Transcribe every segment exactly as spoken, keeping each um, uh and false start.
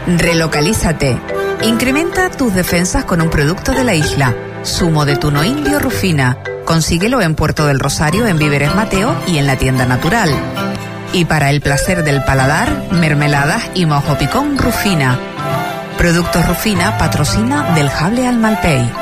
Relocalízate. Incrementa tus defensas con un producto de la isla. Zumo de tuno indio Rufina. Consíguelo en Puerto del Rosario, en Víveres Mateo y en la tienda Natural. Y para el placer del paladar, mermeladas y mojo picón Rufina. Productos Rufina patrocina del Jable al Malpey.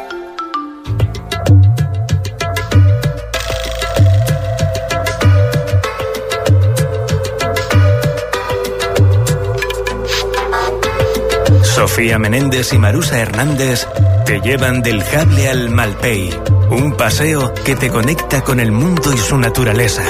Sofía Menéndez y Marusa Hernández te llevan del Jable al Malpey, un paseo que te conecta con el mundo y su naturaleza.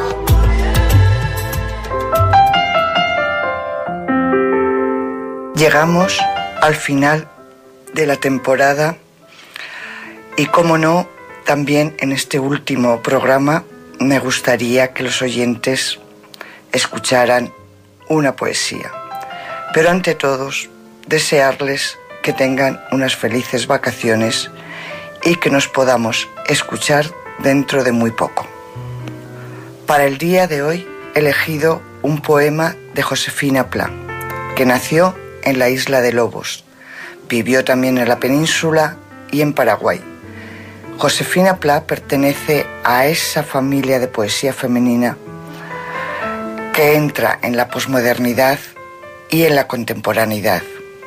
Llegamos al final de la temporada y, como no, también en este último programa me gustaría que los oyentes escucharan una poesía. Pero ante todos, desearles que tengan unas felices vacaciones y que nos podamos escuchar dentro de muy poco. Para el día de hoy he elegido un poema de Josefina Pla, que nació en la isla de Lobos, vivió también en la península y en Paraguay. Josefina Pla pertenece a esa familia de poesía femenina que entra en la posmodernidad y en la contemporaneidad.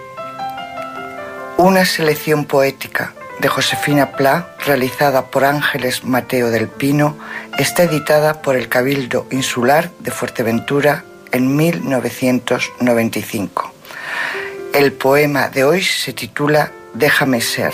Una selección poética de Josefina Pla, realizada por Ángeles Mateo del Pino, está editada por el Cabildo Insular de Fuerteventura en mil novecientos noventa y cinco. El poema de hoy se titula Déjame ser.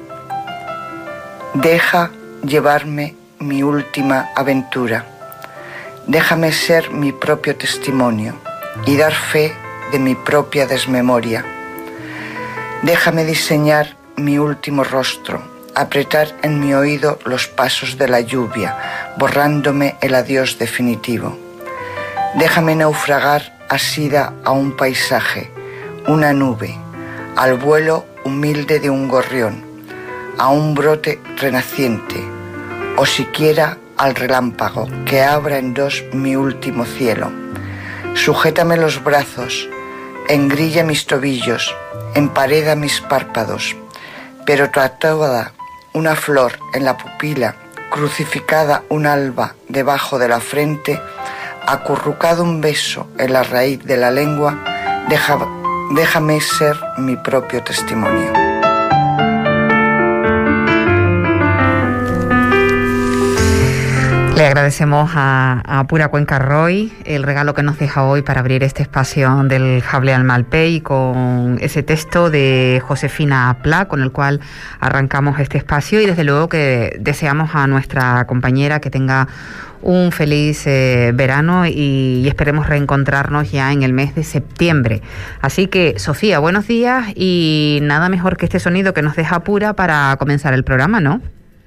Deja llevarme mi última aventura. Déjame ser mi propio testimonio y dar fe de mi propia desmemoria. Déjame diseñar mi último rostro, apretar en mi oído los pasos de la lluvia, borrándome el adiós definitivo. Déjame naufragar asida a un paisaje, una nube, al vuelo humilde de un gorrión, a un brote renaciente, o siquiera al relámpago que abra en dos mi último cielo. Sujétame los brazos, engrilla mis tobillos, empareda mis párpados, pero tatuada una flor en la pupila, crucificada un alba debajo de la frente, acurrucado un beso en la raíz de la lengua, deja, déjame ser mi propio testimonio. Le agradecemos a, a Pura Cuenca Roy el regalo que nos deja hoy para abrir este espacio del Jable al Malpey con ese texto de Josefina Pla, con el cual arrancamos este espacio, y desde luego que deseamos a nuestra compañera que tenga un feliz eh, verano y, y esperemos reencontrarnos ya en el mes de septiembre. Así que, Sofía, buenos días, y nada mejor que este sonido que nos deja Pura para comenzar el programa, ¿no?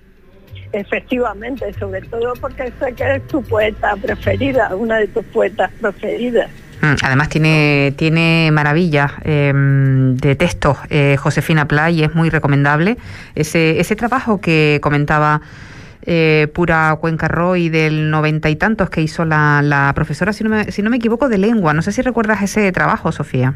Efectivamente, sobre todo porque sé que es tu poeta preferida, una de tus poetas preferidas. Además tiene tiene maravillas eh, de textos, eh, Josefina Pla, y es muy recomendable ese ese trabajo que comentaba eh, Pura Cuenca Roy del noventa y tantos que hizo la, la profesora, si no me, si no me equivoco, de lengua. No sé si recuerdas ese trabajo, Sofía.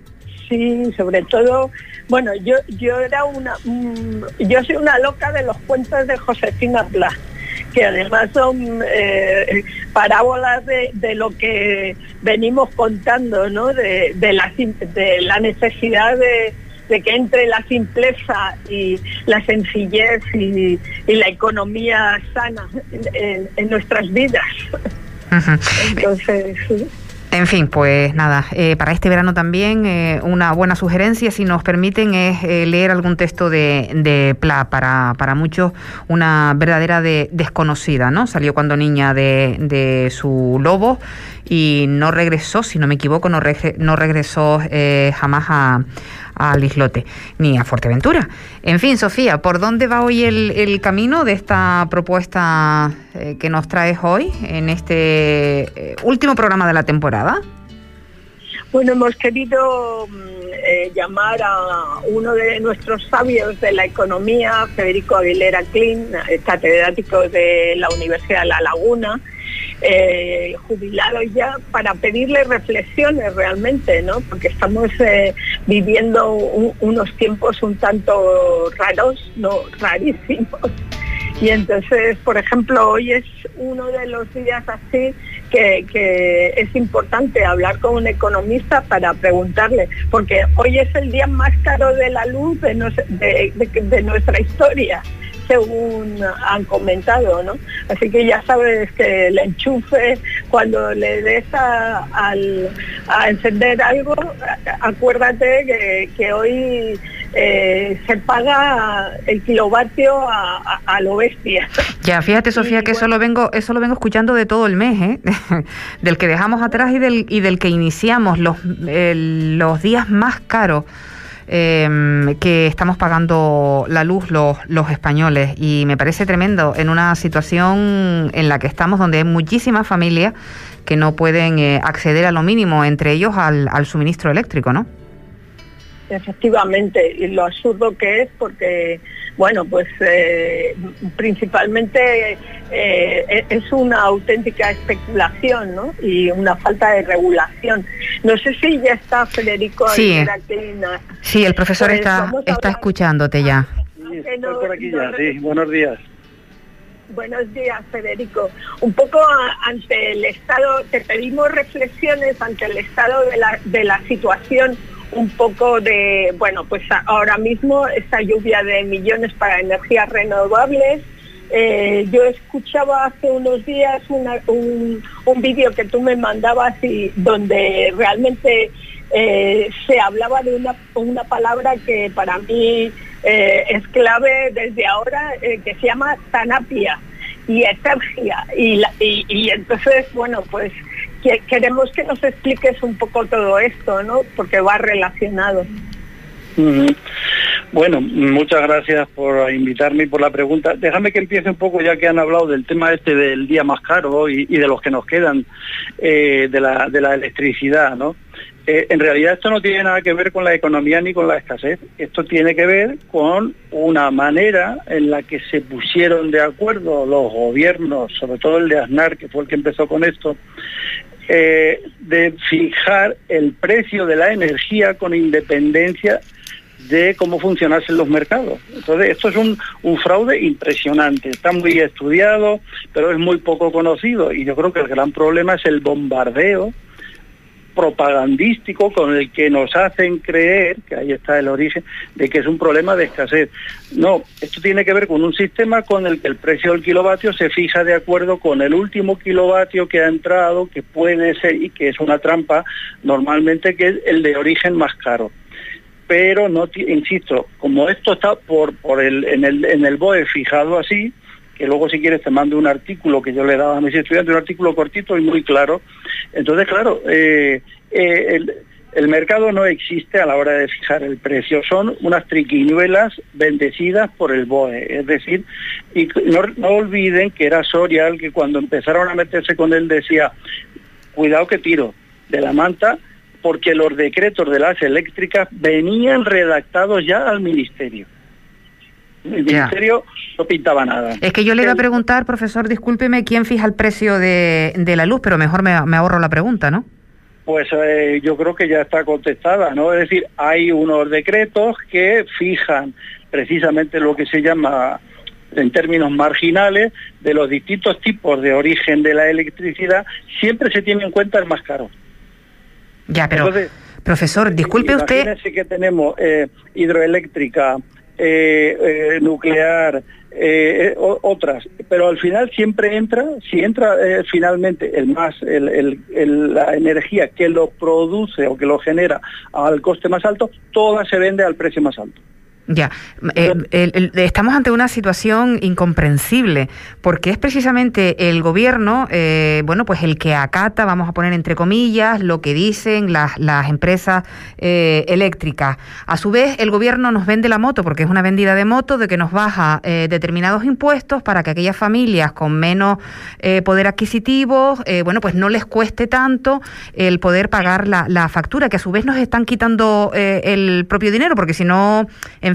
Sí, sobre todo, bueno, yo yo era una, um, yo soy una loca de los cuentos de Josefina Pla, que además son eh, parábolas de, de lo que venimos contando, ¿no? De, de, la, de la necesidad de, de que entre la simpleza y la sencillez y, y la economía sana en, en nuestras vidas. Uh-huh. Entonces... ¿sí? En fin, pues nada, eh, para este verano también eh, una buena sugerencia, si nos permiten, es eh, leer algún texto de, de Pla, para, para muchos una verdadera de, desconocida, ¿no? Salió cuando niña de, de su Lobo y no regresó, si no me equivoco, no, reg- no regresó eh, jamás a, al islote, ni a Fuerteventura. En fin, Sofía, ¿por dónde va hoy el, el camino de esta propuesta eh, que nos traes hoy en este eh, último programa de la temporada? Bueno, hemos querido eh, llamar a uno de nuestros sabios de la economía, Federico Aguilera Klein, catedrático de la Universidad de La Laguna, eh, jubilados ya, para pedirle reflexiones realmente, ¿no? Porque estamos eh, viviendo un, unos tiempos un tanto raros, no rarísimos. Y entonces, por ejemplo, hoy es uno de los días así que, que es importante hablar con un economista para preguntarle, porque hoy es el día más caro de la luz de, nos, de, de, de nuestra historia, según han comentado, ¿no? Así que ya sabes que el enchufe, cuando le des a, al, a encender algo, acuérdate que, que hoy eh, se paga el kilovatio a, a, a lo bestia. Ya, fíjate, Sofía, y, que bueno, eso lo vengo, eso lo vengo escuchando de todo el mes, ¿eh? Del que dejamos atrás y del, y del que iniciamos, los, eh, los días más caros Eh, que estamos pagando la luz los, los españoles, y me parece tremendo en una situación en la que estamos, donde hay muchísimas familias que no pueden eh, acceder a lo mínimo, entre ellos al, al suministro eléctrico, ¿no? Efectivamente, y lo absurdo que es, porque, bueno, pues eh, principalmente eh, es una auténtica especulación, ¿no? Y una falta de regulación. No sé si ya está Federico. Sí, aquí, sí, el profesor pues está, está escuchándote ya. Sí, estoy por aquí ya, sí, buenos días. Buenos días, Federico. Un poco a, ante el estado, te pedimos reflexiones ante el estado de la, de la situación, un poco de, bueno, pues ahora mismo esta lluvia de millones para energías renovables. Eh, yo escuchaba hace unos días una, un, un vídeo que tú me mandabas y donde realmente eh, se hablaba de una, una palabra que para mí eh, es clave desde ahora, eh, que se llama tanapia y etergia. Y, la, y, y entonces, bueno, pues que, queremos que nos expliques un poco todo esto, ¿no? Porque va relacionado. Mm-hmm. Bueno, muchas gracias por invitarme y por la pregunta. Déjame que empiece un poco, ya que han hablado del tema este del día más caro y, y de los que nos quedan, eh, de la de la electricidad, ¿no? Eh, en realidad esto no tiene nada que ver con la economía ni con la escasez. Esto tiene que ver con una manera en la que se pusieron de acuerdo los gobiernos, sobre todo el de Aznar, que fue el que empezó con esto, eh, de fijar el precio de la energía con independencia de cómo funcionasen los mercados. Entonces, esto es un, un fraude impresionante. Está muy estudiado, pero es muy poco conocido. Y yo creo que el gran problema es el bombardeo propagandístico con el que nos hacen creer, que ahí está el origen, de que es un problema de escasez. No, esto tiene que ver con un sistema con el que el precio del kilovatio se fija de acuerdo con el último kilovatio que ha entrado, que puede ser, y que es una trampa normalmente, que es el de origen más caro. Pero no, insisto, como esto está por por el en el en el B O E fijado así, que luego si quieres te mando un artículo que yo le daba a mis estudiantes, un artículo cortito y muy claro. Entonces, claro, eh, eh, el, el mercado no existe a la hora de fijar el precio, son unas triquiñuelas bendecidas por el B O E, es decir, y no, no olviden que era Soria el que cuando empezaron a meterse con él decía, cuidado que tiro de la manta, porque los decretos de las eléctricas venían redactados ya al ministerio. El ministerio ya no pintaba nada. Es que yo le iba a preguntar, profesor, discúlpeme, ¿quién fija el precio de, de la luz? Pero mejor me, me ahorro la pregunta, ¿no? Pues eh, yo creo que ya está contestada, ¿no? Es decir, hay unos decretos que fijan precisamente lo que se llama, en términos marginales, de los distintos tipos de origen de la electricidad, siempre se tiene en cuenta el más caro. Ya, pero, entonces, profesor, disculpe usted... Imagínese que tenemos eh, hidroeléctrica, eh, eh, nuclear, eh, o, otras, pero al final siempre entra, si entra eh, finalmente el más, el, el, el, la energía que lo produce o que lo genera al coste más alto, toda se vende al precio más alto. Ya, eh, el, el, estamos ante una situación incomprensible, porque es precisamente el gobierno, eh, bueno, pues el que acata, vamos a poner entre comillas, lo que dicen las, las empresas eh, eléctricas. A su vez, el gobierno nos vende la moto, porque es una vendida de moto, de que nos baja eh, determinados impuestos para que aquellas familias con menos eh, poder adquisitivo, eh, bueno, pues no les cueste tanto el poder pagar la, la factura, que a su vez nos están quitando eh, el propio dinero, porque si no, en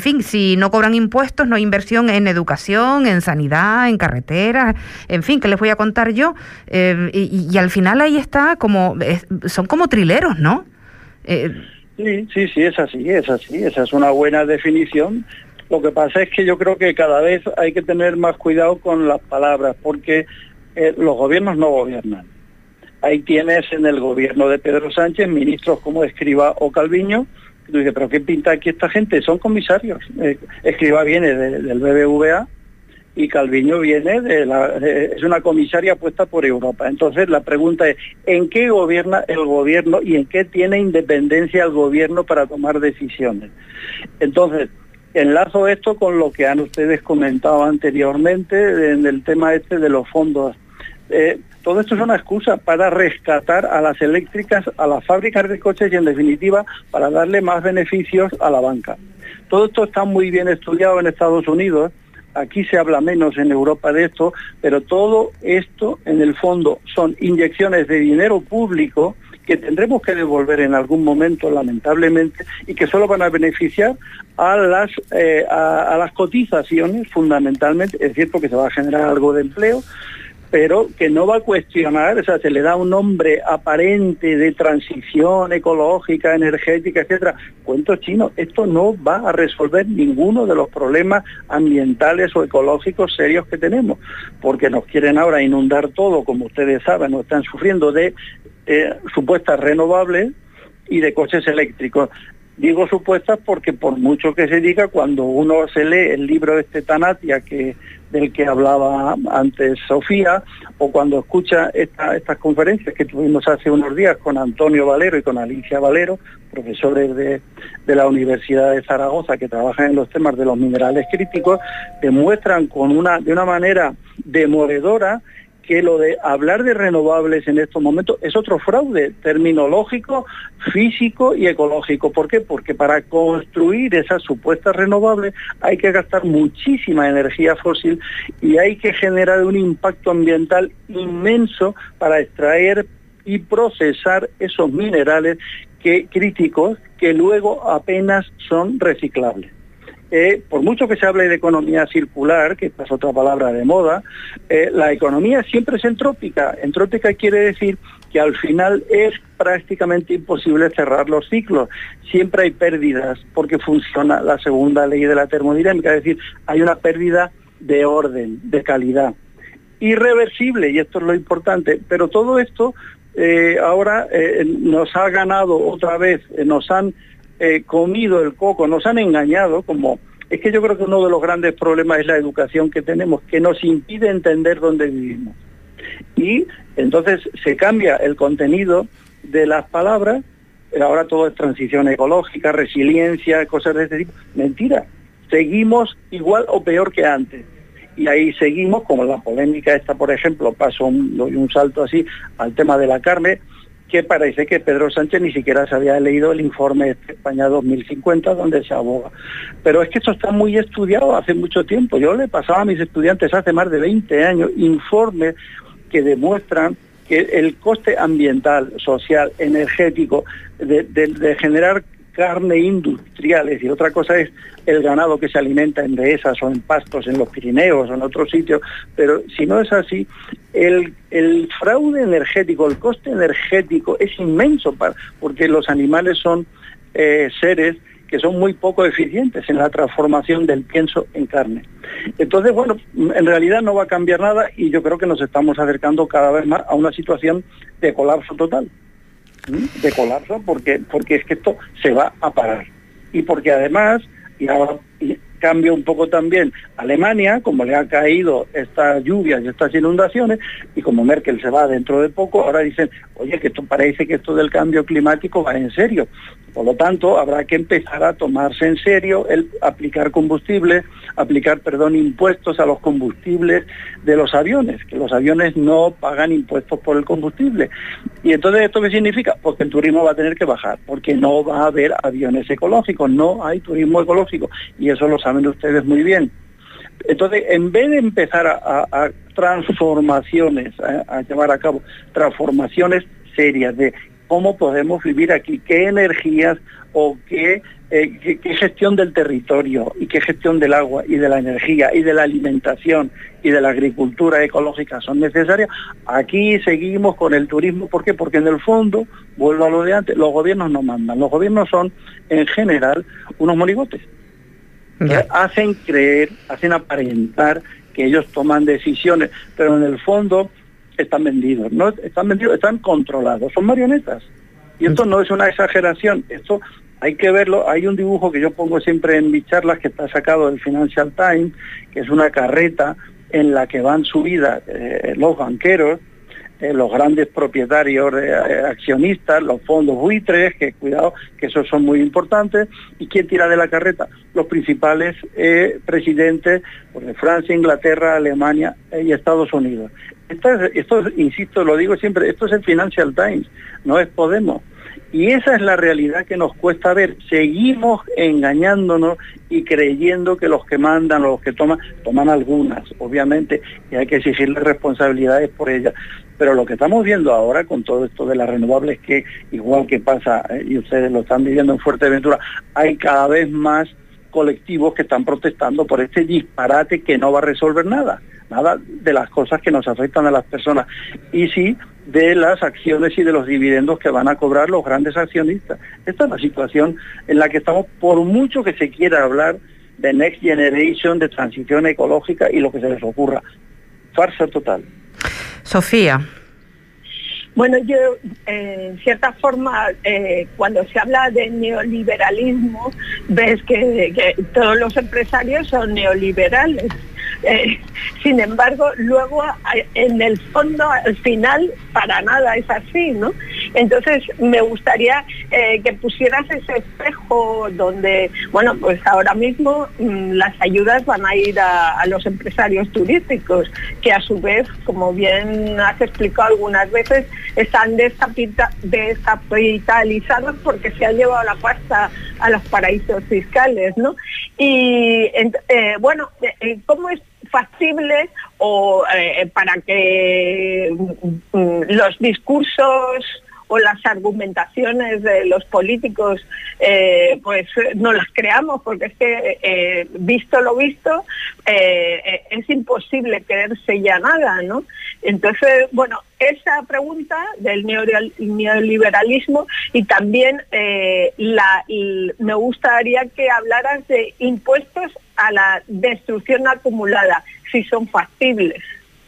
fin, si no cobran impuestos, no hay inversión en educación, en sanidad, en carreteras, en fin, ¿qué les voy a contar yo? Eh, y, y al final ahí está como, es, son como trileros, ¿no? Eh, sí, sí, sí, es así, es así, esa es una buena definición. Lo que pasa es que yo creo que cada vez hay que tener más cuidado con las palabras, porque eh, los gobiernos no gobiernan. Ahí tienes en el gobierno de Pedro Sánchez ministros como Escrivá o Calviño, que tú dices, pero ¿qué pinta aquí esta gente? Son comisarios. Eh, Escrivá viene de, del B B V A y Calviño viene de la... De, es una comisaria puesta por Europa. Entonces la pregunta es, ¿en qué gobierna el gobierno y en qué tiene independencia el gobierno para tomar decisiones? Entonces, enlazo esto con lo que han ustedes comentado anteriormente en el tema este de los fondos. Eh, todo esto es una excusa para rescatar a las eléctricas, a las fábricas de coches y en definitiva para darle más beneficios a la banca. Todo esto está muy bien estudiado en Estados Unidos, aquí se habla menos en Europa de esto, pero todo esto en el fondo son inyecciones de dinero público que tendremos que devolver en algún momento, lamentablemente, y que solo van a beneficiar a las eh, a, a las cotizaciones, fundamentalmente, es cierto que se va a generar algo de empleo, pero que no va a cuestionar, o sea, se le da un nombre aparente de transición ecológica, energética, etcétera. Cuento chino, esto no va a resolver ninguno de los problemas ambientales o ecológicos serios que tenemos, porque nos quieren ahora inundar todo, como ustedes saben, nos están sufriendo de eh, supuestas renovables y de coches eléctricos. Digo supuestas porque por mucho que se diga, cuando uno se lee el libro de este Tanatia, que del que hablaba antes Sofía, o cuando escucha esta, estas conferencias que tuvimos hace unos días con Antonio Valero y con Alicia Valero, profesores de, de la Universidad de Zaragoza que trabajan en los temas de los minerales críticos, demuestran con una, de una manera demoledora que lo de hablar de renovables en estos momentos es otro fraude terminológico, físico y ecológico. ¿Por qué? Porque para construir esas supuestas renovables hay que gastar muchísima energía fósil y hay que generar un impacto ambiental inmenso para extraer y procesar esos minerales que, críticos que luego apenas son reciclables. Eh, por mucho que se hable de economía circular, que esta es otra palabra de moda, eh, la economía siempre es entrópica. Entrópica quiere decir que al final es prácticamente imposible cerrar los ciclos. Siempre hay pérdidas porque funciona la segunda ley de la termodinámica, es decir, hay una pérdida de orden, de calidad. Irreversible, y esto es lo importante, pero todo esto eh, ahora eh, nos ha ganado otra vez, eh, nos han Eh, comido el coco, nos han engañado, como es que yo creo que uno de los grandes problemas es la educación que tenemos, que nos impide entender dónde vivimos. Y entonces se cambia el contenido de las palabras, ahora todo es transición ecológica, resiliencia, cosas de este tipo. Mentira, seguimos igual o peor que antes. Y ahí seguimos, como la polémica esta, por ejemplo, paso un, doy un salto así al tema de la carne, que parece que Pedro Sánchez ni siquiera se había leído el informe de España dos mil cincuenta donde se aboga. Pero es que esto está muy estudiado hace mucho tiempo. Yo le pasaba a mis estudiantes hace más de veinte años informes que demuestran que el coste ambiental, social, energético de, de, de generar carne industrial, es decir, otra cosa es el ganado que se alimenta en dehesas o en pastos en los Pirineos o en otros sitios, pero si no es así, el, el fraude energético, el coste energético es inmenso, para, porque los animales son eh, seres que son muy poco eficientes en la transformación del pienso en carne. Entonces, bueno, en realidad no va a cambiar nada y yo creo que nos estamos acercando cada vez más a una situación de colapso total. de colapso porque porque es que esto se va a parar y porque además y ahora y cambia un poco también Alemania, como le ha caído estas lluvias y estas inundaciones y como Merkel se va dentro de poco, ahora dicen, oye, que esto parece que esto del cambio climático va en serio. Por lo tanto, habrá que empezar a tomarse en serio el aplicar combustible, aplicar, perdón, impuestos a los combustibles de los aviones, que los aviones no pagan impuestos por el combustible. Y entonces, ¿esto qué significa? Pues que el turismo va a tener que bajar, porque no va a haber aviones ecológicos, no hay turismo ecológico, y eso lo saben ustedes muy bien. Entonces, en vez de empezar a, a, a transformaciones, a, a llevar a cabo transformaciones serias de cómo podemos vivir aquí, qué energías o qué, eh, qué, qué gestión del territorio y qué gestión del agua y de la energía y de la alimentación y de la agricultura ecológica son necesarias. Aquí seguimos con el turismo. ¿Por qué? Porque en el fondo, vuelvo a lo de antes, los gobiernos no mandan. Los gobiernos son, en general, unos monigotes. Yeah. Hacen creer, hacen aparentar que ellos toman decisiones, pero en el fondo están vendidos, no están vendidos, están controlados, son marionetas. Y esto no es una exageración, esto hay que verlo. Hay un dibujo que yo pongo siempre en mis charlas que está sacado del Financial Times, que es una carreta en la que van subidas eh, los banqueros, eh, los grandes propietarios, eh, accionistas, los fondos buitres, que cuidado, que esos son muy importantes. ¿Y quién tira de la carreta? Los principales eh, presidentes pues, de Francia, Inglaterra, Alemania eh, y Estados Unidos. Esto, es, esto, insisto, lo digo siempre, esto es el Financial Times, no es Podemos. Y esa es la realidad que nos cuesta ver. Seguimos engañándonos y creyendo que los que mandan, los que toman, toman algunas, obviamente, y hay que exigirles responsabilidades por ellas. Pero lo que estamos viendo ahora con todo esto de las renovables, que igual que pasa, eh, y ustedes lo están viviendo en Fuerteventura, hay cada vez más colectivos que están protestando por este disparate que no va a resolver nada, nada de las cosas que nos afectan a las personas, y sí de las acciones y de los dividendos que van a cobrar los grandes accionistas. Esta es la situación en la que estamos, por mucho que se quiera hablar de Next Generation, de transición ecológica y lo que se les ocurra. Farsa total. Sofía. Bueno, yo, eh, en cierta forma, eh, cuando se habla de neoliberalismo, ves que, que todos los empresarios son neoliberales. Eh, sin embargo, luego, en el fondo, al final, para nada es así, ¿no? Entonces, me gustaría eh, que pusieras ese espejo donde, bueno, pues ahora mismo mmm, las ayudas van a ir a, a los empresarios turísticos, que a su vez, como bien has explicado algunas veces, están descapita- descapitalizados porque se han llevado la pasta a los paraísos fiscales, ¿no? Y, eh, bueno, eh, ¿cómo es factible o eh, para que mm, los discursos o las argumentaciones de los políticos eh, pues no las creamos, porque es que eh, visto lo visto eh, es imposible creerse ya nada, ¿no? Entonces, bueno, esa pregunta del neoliberalismo y también eh, la, y me gustaría que hablaras de impuestos a la destrucción acumulada, si son factibles.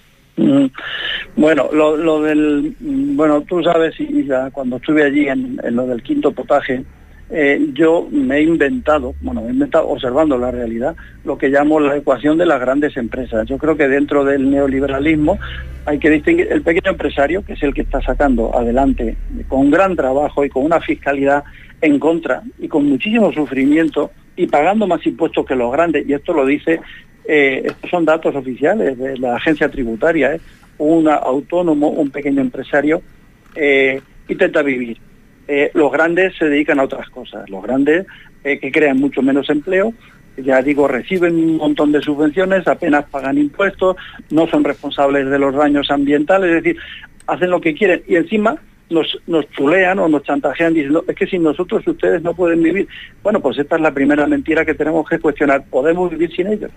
Mm, bueno, lo, lo del, bueno, tú sabes, Isa, cuando estuve allí en, en lo del quinto potaje, eh, yo me he inventado, bueno, me he inventado observando la realidad, lo que llamo la ecuación de las grandes empresas. Yo creo que dentro del neoliberalismo hay que distinguir el pequeño empresario, que es el que está sacando adelante con gran trabajo y con una fiscalidad en contra y con muchísimo sufrimiento y pagando más impuestos que los grandes, y esto lo dice, eh, estos son datos oficiales de la agencia tributaria, ¿eh? Un autónomo, un pequeño empresario eh, intenta vivir. Eh, los grandes se dedican a otras cosas, los grandes eh, que crean mucho menos empleo, ya digo, reciben un montón de subvenciones, apenas pagan impuestos, no son responsables de los daños ambientales, es decir, hacen lo que quieren y encima nos, nos chulean o nos chantajean diciendo, es que sin nosotros ustedes no pueden vivir. Bueno, pues esta es la primera mentira que tenemos que cuestionar. ¿Podemos vivir sin ellos?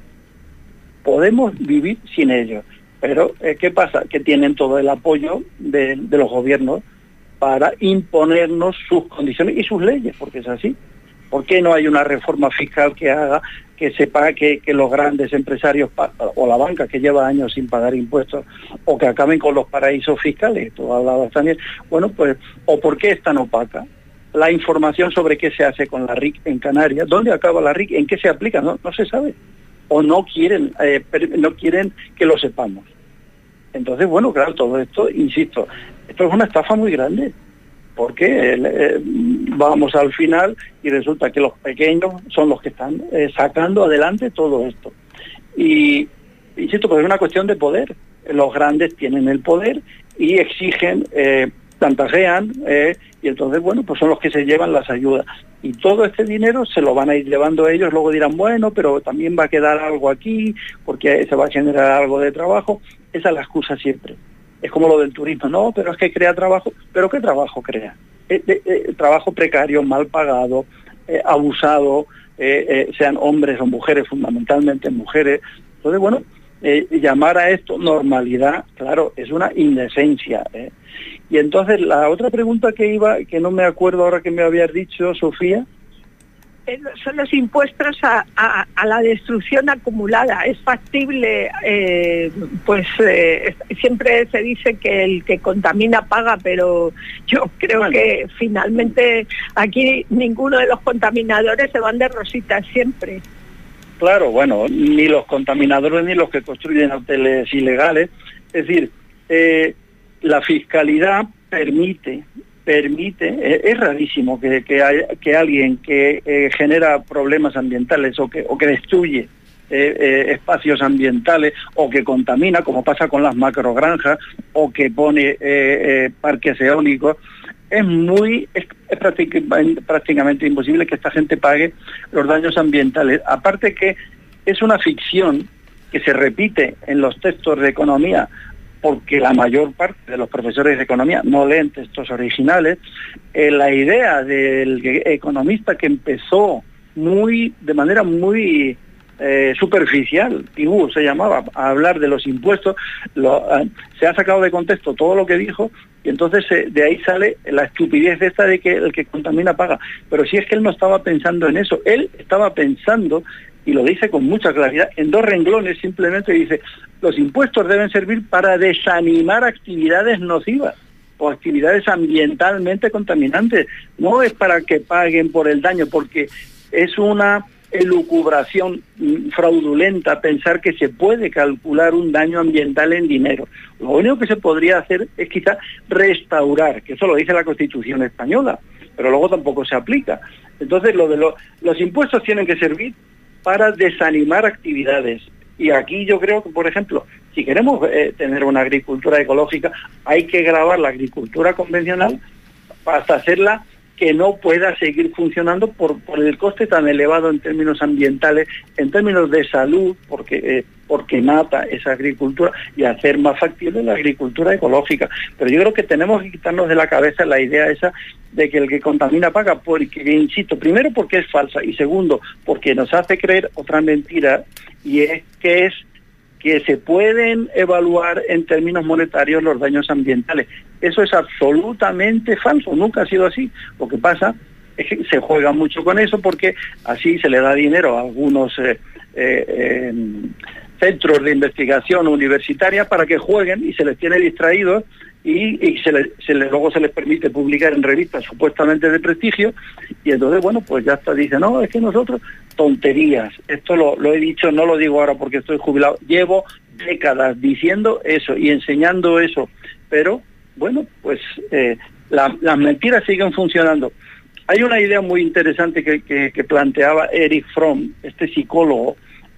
Podemos vivir sin ellos. Pero, eh, ¿qué pasa? Que tienen todo el apoyo de, de los gobiernos para imponernos sus condiciones y sus leyes, porque es así. ¿Por qué no hay una reforma fiscal que haga que sepa que, que los grandes empresarios o la banca que lleva años sin pagar impuestos o que acaben con los paraísos fiscales? Tú hablabas también. Bueno, pues, ¿o por qué es tan opaca la información sobre qué se hace con la R I C en Canarias? ¿Dónde acaba la R I C? ¿En qué se aplica? No, no se sabe. O no quieren, eh, no quieren que lo sepamos. Entonces, bueno, claro, todo esto, insisto, esto es una estafa muy grande, porque eh, vamos al final y resulta que los pequeños son los que están eh, sacando adelante todo esto. Y, insisto, pues es una cuestión de poder. Los grandes tienen el poder y exigen, eh, chantajean, eh, y entonces, bueno, pues son los que se llevan las ayudas. Y todo este dinero se lo van a ir llevando ellos, luego dirán, bueno, pero también va a quedar algo aquí, porque se va a generar algo de trabajo. Esa es la excusa siempre. Es como lo del turismo, no, pero es que crea trabajo. ¿Pero qué trabajo crea? eh, eh, eh, trabajo precario, mal pagado, eh, abusado, eh, eh, sean hombres o mujeres, fundamentalmente mujeres. Entonces, bueno, eh, llamar a esto normalidad, claro, es una indecencia. ¿eh? Y entonces la otra pregunta que iba, que no me acuerdo ahora que me habías dicho, Sofía. Son los impuestos a, a, a la destrucción acumulada. Es factible, eh, pues eh, siempre se dice que el que contamina paga, pero yo creo bueno. que finalmente aquí ninguno de los contaminadores se van de rositas siempre. Claro, bueno, ni los contaminadores ni los que construyen hoteles ilegales. Es decir, eh, la fiscalidad permite... permite, eh, es rarísimo que, que, hay, que alguien que eh, genera problemas ambientales o que, o que destruye eh, eh, espacios ambientales o que contamina, como pasa con las macrogranjas, o que pone eh, eh, parques eólicos, es muy, es, es prácticamente, prácticamente imposible que esta gente pague los daños ambientales. Aparte que es una ficción que se repite en los textos de economía, porque la mayor parte de los profesores de economía no leen textos originales. Eh, la idea del economista que empezó muy de manera muy eh, superficial, Pigou se llamaba, a hablar de los impuestos, lo, eh, se ha sacado de contexto todo lo que dijo, y entonces eh, de ahí sale la estupidez esta de que el que contamina paga. Pero si es que él no estaba pensando en eso, él estaba pensando, y lo dice con mucha claridad, en dos renglones simplemente dice: los impuestos deben servir para desanimar actividades nocivas o actividades ambientalmente contaminantes. No es para que paguen por el daño, porque es una elucubración fraudulenta pensar que se puede calcular un daño ambiental en dinero. Lo único que se podría hacer es quizá restaurar, que eso lo dice la Constitución española, pero luego tampoco se aplica. Entonces lo de lo, los impuestos tienen que servir para desanimar actividades. Y aquí yo creo que, por ejemplo, si queremos eh, tener una agricultura ecológica, hay que gravar la agricultura convencional hasta hacerla que no pueda seguir funcionando por, por el coste tan elevado en términos ambientales, en términos de salud, porque eh, porque mata esa agricultura, y hacer más factible la agricultura ecológica. Pero yo creo que tenemos que quitarnos de la cabeza la idea esa de que el que contamina paga, porque, insisto, primero porque es falsa, y segundo porque nos hace creer otra mentira, y es que es que se pueden evaluar en términos monetarios los daños ambientales. Eso es absolutamente falso, nunca ha sido así. Lo que pasa es que se juega mucho con eso, porque así se le da dinero a algunos eh, eh, eh, centros de investigación universitaria para que jueguen, y se les tiene distraídos, y, y se les, se les, luego se les permite publicar en revistas supuestamente de prestigio, y entonces, bueno, pues ya está, dice, no, es que nosotros, tonterías, esto lo, lo he dicho, no lo digo ahora porque estoy jubilado, llevo décadas diciendo eso y enseñando eso, pero, bueno, pues eh, la, las mentiras siguen funcionando. Hay una idea muy interesante que, que, que planteaba Erich Fromm, este psicólogo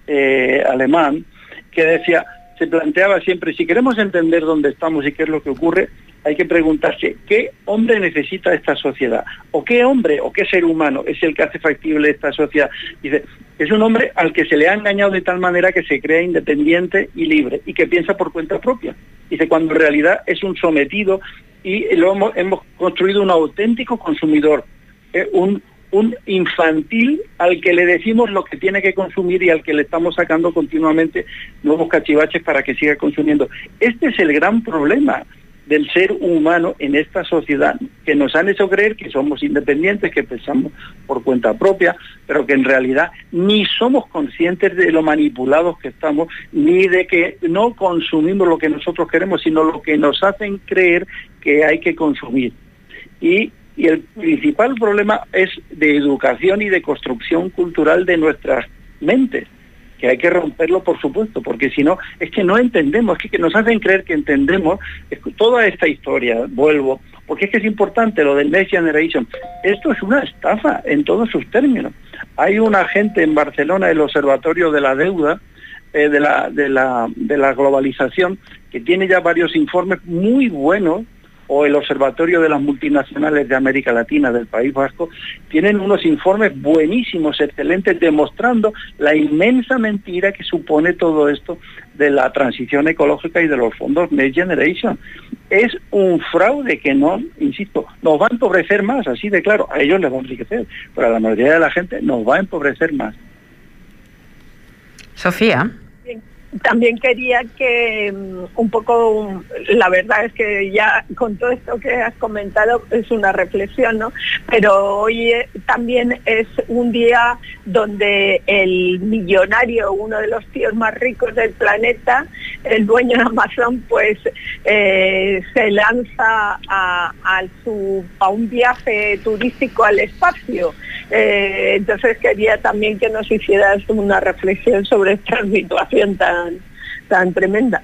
eh, alemán, que decía, se planteaba siempre, si queremos entender dónde estamos y qué es lo que ocurre, hay que preguntarse qué hombre necesita esta sociedad, o qué hombre o qué ser humano es el que hace factible esta sociedad. Dice, es un hombre al que se le ha engañado de tal manera que se crea independiente y libre, y que piensa por cuenta propia. Dice, cuando en realidad es un sometido, y lo hemos, hemos construido un auténtico consumidor, eh, un un infantil al que le decimos lo que tiene que consumir y al que le estamos sacando continuamente nuevos cachivaches para que siga consumiendo. Este es el gran problema del ser humano en esta sociedad, que nos han hecho creer que somos independientes, que pensamos por cuenta propia, pero que en realidad ni somos conscientes de lo manipulados que estamos, ni de que no consumimos lo que nosotros queremos, sino lo que nos hacen creer que hay que consumir. Y Y el principal problema es de educación y de construcción cultural de nuestras mentes, que hay que romperlo, por supuesto, porque si no, es que no entendemos, es que nos hacen creer que entendemos toda esta historia, vuelvo, porque es que es importante lo del Next Generation. Esto es una estafa en todos sus términos. Hay una gente en Barcelona, el Observatorio de la Deuda, eh, de, la, de, la, de la globalización, que tiene ya varios informes muy buenos, o el Observatorio de las Multinacionales de América Latina del País Vasco, tienen unos informes buenísimos, excelentes, demostrando la inmensa mentira que supone todo esto de la transición ecológica y de los fondos Next Generation. Es un fraude que no, insisto, nos va a empobrecer más, así de claro. A ellos les va a enriquecer, pero a la mayoría de la gente nos va a empobrecer más. Sofía. También quería que un poco, la verdad es que ya con todo esto que has comentado es una reflexión, ¿no? Pero hoy también es un día donde el millonario, uno de los tíos más ricos del planeta, el dueño de Amazon, pues eh, se lanza a, a, su, a un viaje turístico al espacio. Eh, entonces quería también que nos hicieras una reflexión sobre esta situación tan tan tremenda.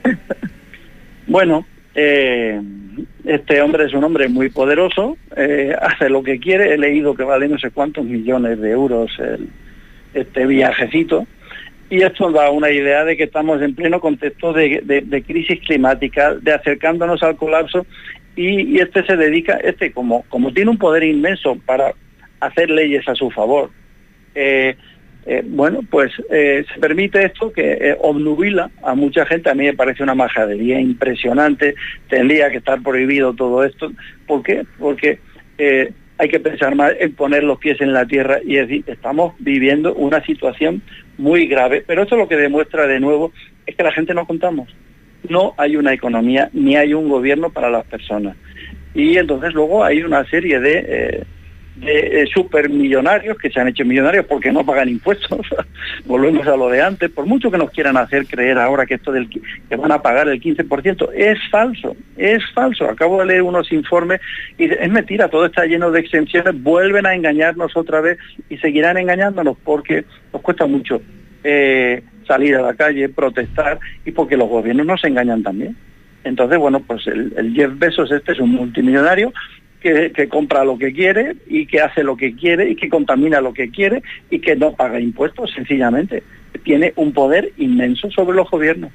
Bueno, eh, este hombre es un hombre muy poderoso, eh, hace lo que quiere. He leído que vale no sé cuántos millones de euros el, este viajecito, y esto da una idea de que estamos en pleno contexto de, de, de crisis climática, de acercándonos al colapso, y, y este se dedica, este como, como tiene un poder inmenso para hacer leyes a su favor, eh, Eh, bueno, pues eh, se permite esto que eh, obnubila a mucha gente. A mí me parece una majadería impresionante. Tendría que estar prohibido todo esto. ¿Por qué? Porque eh, hay que pensar más en poner los pies en la tierra y decir, estamos viviendo una situación muy grave. Pero esto lo que demuestra de nuevo es que la gente no contamos. No hay una economía ni hay un gobierno para las personas. Y entonces luego hay una serie de... Eh, de eh, supermillonarios que se han hecho millonarios porque no pagan impuestos. Volvemos a lo de antes. Por mucho que nos quieran hacer creer ahora que esto del que van a pagar el quince por ciento, es falso, es falso. Acabo de leer unos informes y es mentira, todo está lleno de exenciones. Vuelven a engañarnos otra vez y seguirán engañándonos porque nos cuesta mucho eh, salir a la calle, protestar, y porque los gobiernos nos engañan también. Entonces, bueno, pues el, el Jeff Bezos este es un multimillonario Que, que compra lo que quiere y que hace lo que quiere y que contamina lo que quiere y que no paga impuestos, sencillamente. Tiene un poder inmenso sobre los gobiernos.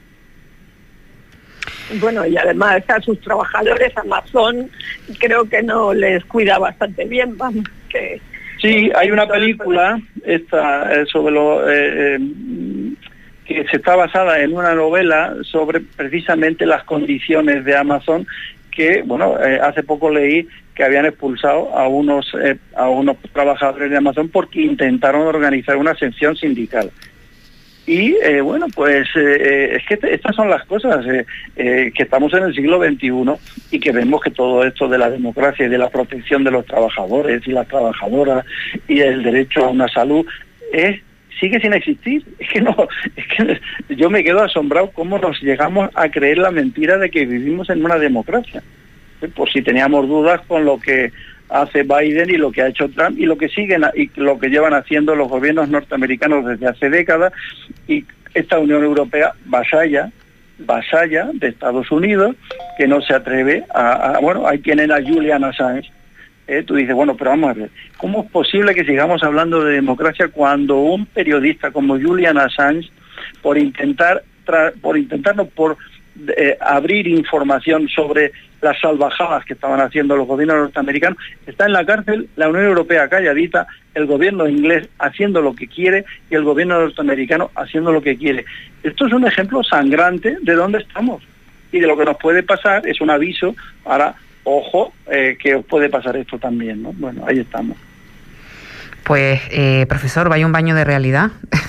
Bueno, y además a sus trabajadores, Amazon, creo que no les cuida bastante bien, vamos, que... Sí, hay una película esta, eh, sobre lo... Eh, eh, que se está basada en una novela sobre precisamente las condiciones de Amazon, que, bueno, eh, hace poco leí que habían expulsado a unos eh, a unos trabajadores de Amazon porque intentaron organizar una ascensión sindical. Y, eh, bueno, pues eh, es que te, estas son las cosas, eh, eh, que estamos en el siglo veintiuno y que vemos que todo esto de la democracia y de la protección de los trabajadores y las trabajadoras y el derecho a una salud es... sigue sin existir. Es que no, es que yo me quedo asombrado cómo nos llegamos a creer la mentira de que vivimos en una democracia. Por si teníamos dudas con lo que hace Biden y lo que ha hecho Trump y lo que siguen y lo que llevan haciendo los gobiernos norteamericanos desde hace décadas, y esta Unión Europea vasalla, vasalla de Estados Unidos, que no se atreve a, a bueno, ahí tienen a Julian Assange. Eh, tú dices, bueno, pero vamos a ver, ¿cómo es posible que sigamos hablando de democracia cuando un periodista como Julian Assange, por intentar, tra por intentarnos, por eh, abrir información sobre las salvajadas que estaban haciendo los gobiernos norteamericanos, está en la cárcel, la Unión Europea calladita, el gobierno inglés haciendo lo que quiere y el gobierno norteamericano haciendo lo que quiere? Esto es un ejemplo sangrante de dónde estamos y de lo que nos puede pasar. Es un aviso para... ojo, eh, que os puede pasar esto también, ¿no? Bueno, ahí estamos. Pues, eh, profesor, vaya un baño de realidad.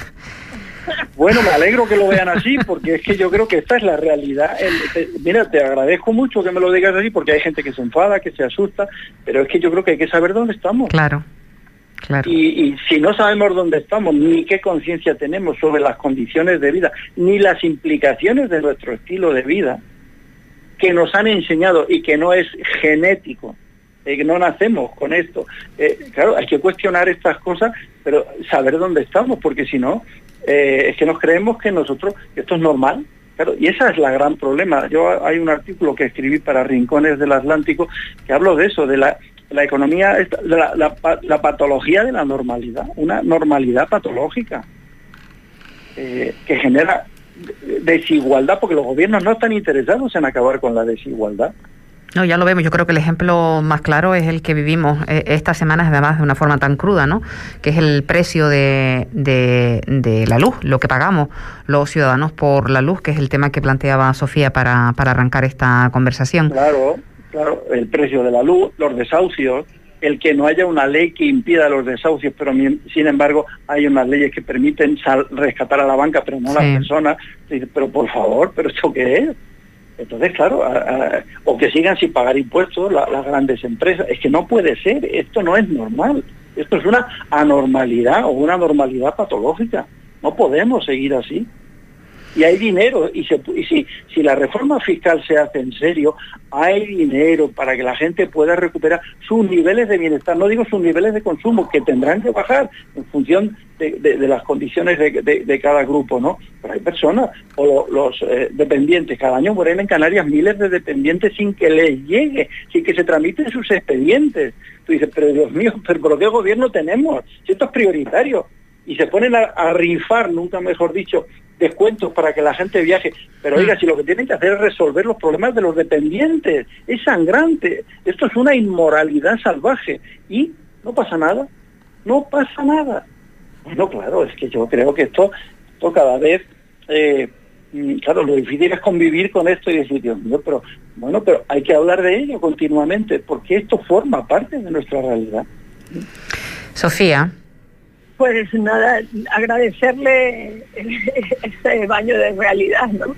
Bueno, me alegro que lo vean así, porque es que yo creo que esta es la realidad. El, te, mira, te agradezco mucho que me lo digas así, porque hay gente que se enfada, que se asusta, pero es que yo creo que hay que saber dónde estamos. Claro, claro. Y, y si no sabemos dónde estamos, ni qué conciencia tenemos sobre las condiciones de vida, ni las implicaciones de nuestro estilo de vida, que nos han enseñado y que no es genético, eh, que no nacemos con esto. Eh, claro, hay que cuestionar estas cosas, pero saber dónde estamos, porque si no, eh, es que nos creemos que nosotros, que esto es normal. Claro, y ese es el gran problema. Yo hay un artículo que escribí para Rincones del Atlántico que hablo de eso, de la, la economía, de la, la, la patología de la normalidad, una normalidad patológica eh, que genera desigualdad, porque los gobiernos no están interesados en acabar con la desigualdad. No, ya lo vemos. Yo creo que el ejemplo más claro es el que vivimos eh, esta semana, además de una forma tan cruda, ¿no? Que es el precio de, de, de la luz, lo que pagamos los ciudadanos por la luz, que es el tema que planteaba Sofía para, para arrancar esta conversación. Claro, claro, el precio de la luz, los desahucios, el que no haya una ley que impida los desahucios, pero sin embargo hay unas leyes que permiten sal, rescatar a la banca, pero no a sí. las personas. Pero por favor, ¿pero esto qué es? Entonces, claro, a, a, o que sigan sin pagar impuestos la, las grandes empresas. Es que no puede ser, esto no es normal. Esto es una anormalidad o una normalidad patológica. No podemos seguir así. Y hay dinero, y, se, y si, si la reforma fiscal se hace en serio, hay dinero para que la gente pueda recuperar sus niveles de bienestar, no digo sus niveles de consumo, que tendrán que bajar en función de, de, de las condiciones de, de, de cada grupo, ¿no? Pero hay personas, o lo, los eh, dependientes, cada año mueren en Canarias miles de dependientes sin que les llegue, sin que se tramiten sus expedientes. Tú dices, pero Dios mío, ¿pero por qué gobierno tenemos? Si esto es prioritario. Y se ponen a, a rifar, nunca mejor dicho, descuentos para que la gente viaje. Pero oiga, si lo que tienen que hacer es resolver los problemas de los dependientes, es sangrante. Esto es una inmoralidad salvaje. Y no pasa nada, no pasa nada. Bueno, claro, es que yo creo que esto, esto cada vez, eh, claro, lo difícil es convivir con esto y decir, Dios mío, pero bueno, pero hay que hablar de ello continuamente, porque esto forma parte de nuestra realidad. Sofía. Pues nada, agradecerle ese baño de realidad, ¿no?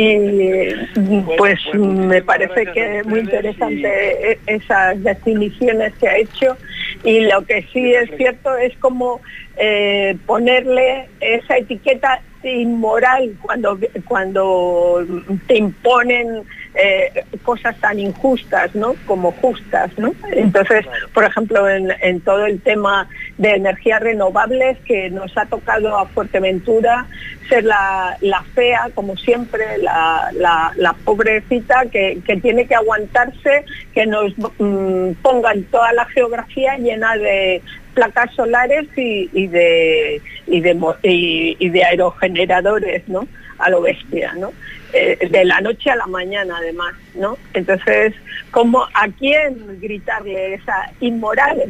Y pues me parece que es muy interesante esas definiciones que ha hecho, y lo que sí es cierto es como eh, ponerle esa etiqueta inmoral cuando cuando te imponen eh, cosas tan injustas, ¿no? Como justas, ¿no? Entonces, por ejemplo, en, en todo el tema de energías renovables, que nos ha tocado a Fuerteventura ser la, la fea, como siempre, la, la, la pobrecita que, que tiene que aguantarse, que nos mmm, pongan toda la geografía llena de placas solares y, y de y de y, y de aerogeneradores, ¿no? A lo bestia, ¿no? Eh, de la noche a la mañana, además, ¿no? Entonces, ¿cómo, a quién gritarle esa inmoral?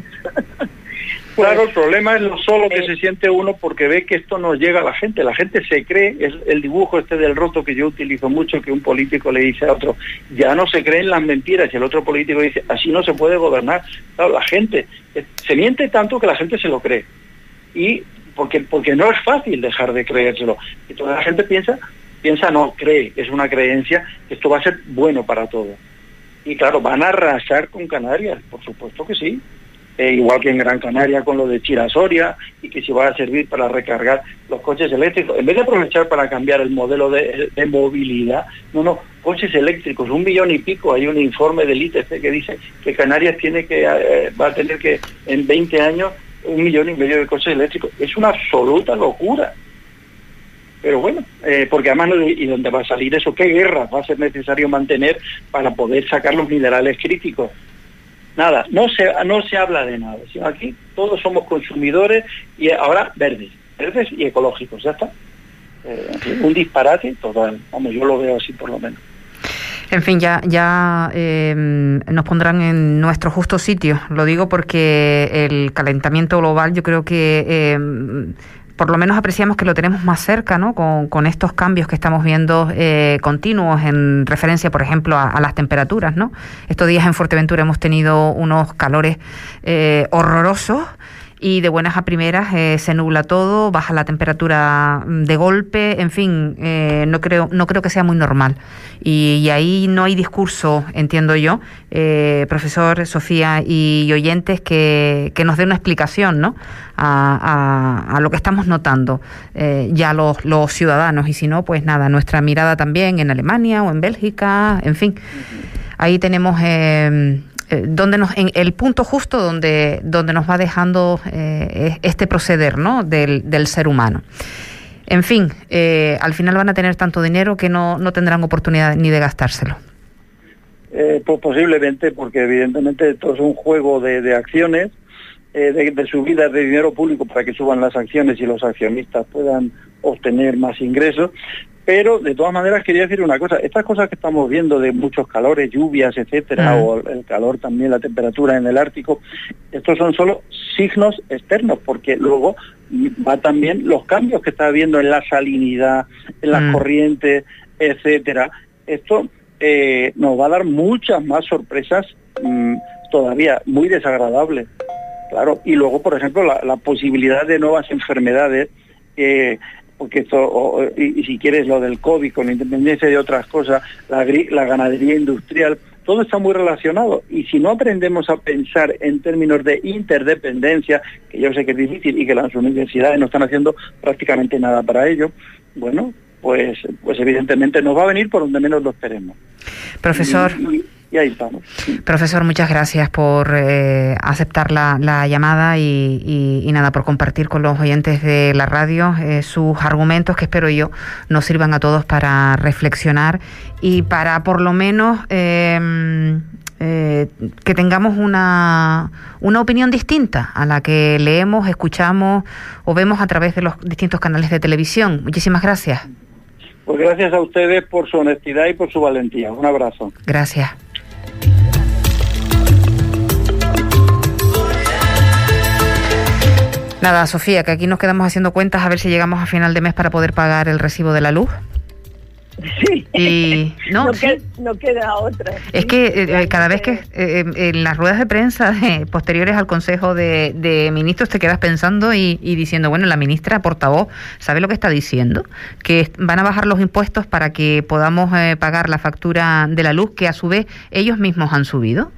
Claro, el problema es lo solo que se siente uno, porque ve que esto no llega a la gente. La gente se cree, es el dibujo este del roto que yo utilizo mucho, que un político le dice a otro, ya no se creen las mentiras, y el otro político dice, así no se puede gobernar. Claro, la gente, se miente tanto que la gente se lo cree. Y porque porque no es fácil dejar de creérselo. Y toda la gente piensa, piensa no, cree, es una creencia, que esto va a ser bueno para todos. Y claro, van a arrasar con Canarias, por supuesto que sí. Eh, igual que en Gran Canaria con lo de Chirasoria, y que se va a servir para recargar los coches eléctricos, en vez de aprovechar para cambiar el modelo de, de movilidad, no, no, coches eléctricos, un millón y pico. Hay un informe del I T C que dice que Canarias tiene que eh, va a tener que en veinte años un millón y medio de coches eléctricos. Es una absoluta locura. Pero bueno, eh, porque además, ¿y dónde va a salir eso? ¿Qué guerra va a ser necesario mantener para poder sacar los minerales críticos? Nada, no se no se habla de nada, sino aquí todos somos consumidores, y ahora verdes, verdes y ecológicos, ya está. Eh, en fin, un disparate total, vamos, yo lo veo así por lo menos. En fin, ya ya eh, nos pondrán en nuestro justo sitio. Lo digo porque el calentamiento global, yo creo que eh, por lo menos apreciamos que lo tenemos más cerca, ¿no? Con, con estos cambios que estamos viendo eh, continuos en referencia, por ejemplo, a, a las temperaturas, ¿no? Estos días en Fuerteventura hemos tenido unos calores eh, horrorosos, y de buenas a primeras eh, se nubla todo, baja la temperatura de golpe, en fin, eh, no creo no creo que sea muy normal. Y, y ahí no hay discurso, entiendo yo, eh, profesor, Sofía y oyentes, que, que nos dé una explicación, ¿no? A, a, a lo que estamos notando eh, ya los, los ciudadanos, y si no, pues nada, nuestra mirada también en Alemania o en Bélgica, en fin, ahí tenemos... Eh, donde nos en el punto justo donde donde nos va dejando eh, este proceder, ¿no? del, del ser humano. En fin, eh, al final van a tener tanto dinero que no, no tendrán oportunidad ni de gastárselo. Eh, pues posiblemente, porque evidentemente esto es un juego de, de acciones, eh, de, de subidas de dinero público para que suban las acciones y los accionistas puedan obtener más ingresos. Pero, de todas maneras, quería decir una cosa. Estas cosas que estamos viendo de muchos calores, lluvias, etcétera, mm. o el calor también, la temperatura en el Ártico, estos son solo signos externos, porque luego va también los cambios que está habiendo en la salinidad, en las mm. corrientes, etcétera. Esto eh, nos va a dar muchas más sorpresas mmm, todavía muy desagradables. Claro, y luego, por ejemplo, la, la posibilidad de nuevas enfermedades, eh, porque esto, o, y, y si quieres lo del COVID, con independencia de otras cosas, la, la ganadería industrial, todo está muy relacionado. Y si no aprendemos a pensar en términos de interdependencia, que yo sé que es difícil y que las universidades no están haciendo prácticamente nada para ello, bueno, pues, pues evidentemente nos va a venir por donde menos lo esperemos. Profesor... Y, y, Y ahí estamos. Profesor, muchas gracias por eh, aceptar la, la llamada y, y, y nada, por compartir con los oyentes de la radio eh, sus argumentos, que espero yo nos sirvan a todos para reflexionar y para por lo menos eh, eh, que tengamos una, una opinión distinta a la que leemos, escuchamos o vemos a través de los distintos canales de televisión. Muchísimas gracias. Pues gracias a ustedes por su honestidad y por su valentía. Un abrazo. Gracias. Nada, Sofía, que aquí nos quedamos haciendo cuentas a ver si llegamos a final de mes para poder pagar el recibo de la luz. Sí, y, no, no, sí. queda, no queda otra. Es que eh, cada vez que eh, en las ruedas de prensa eh, posteriores al Consejo de, de Ministros te quedas pensando y, y diciendo, bueno, la ministra portavoz, ¿sabe lo que está diciendo? Que van a bajar los impuestos para que podamos eh, pagar la factura de la luz, que a su vez ellos mismos han subido.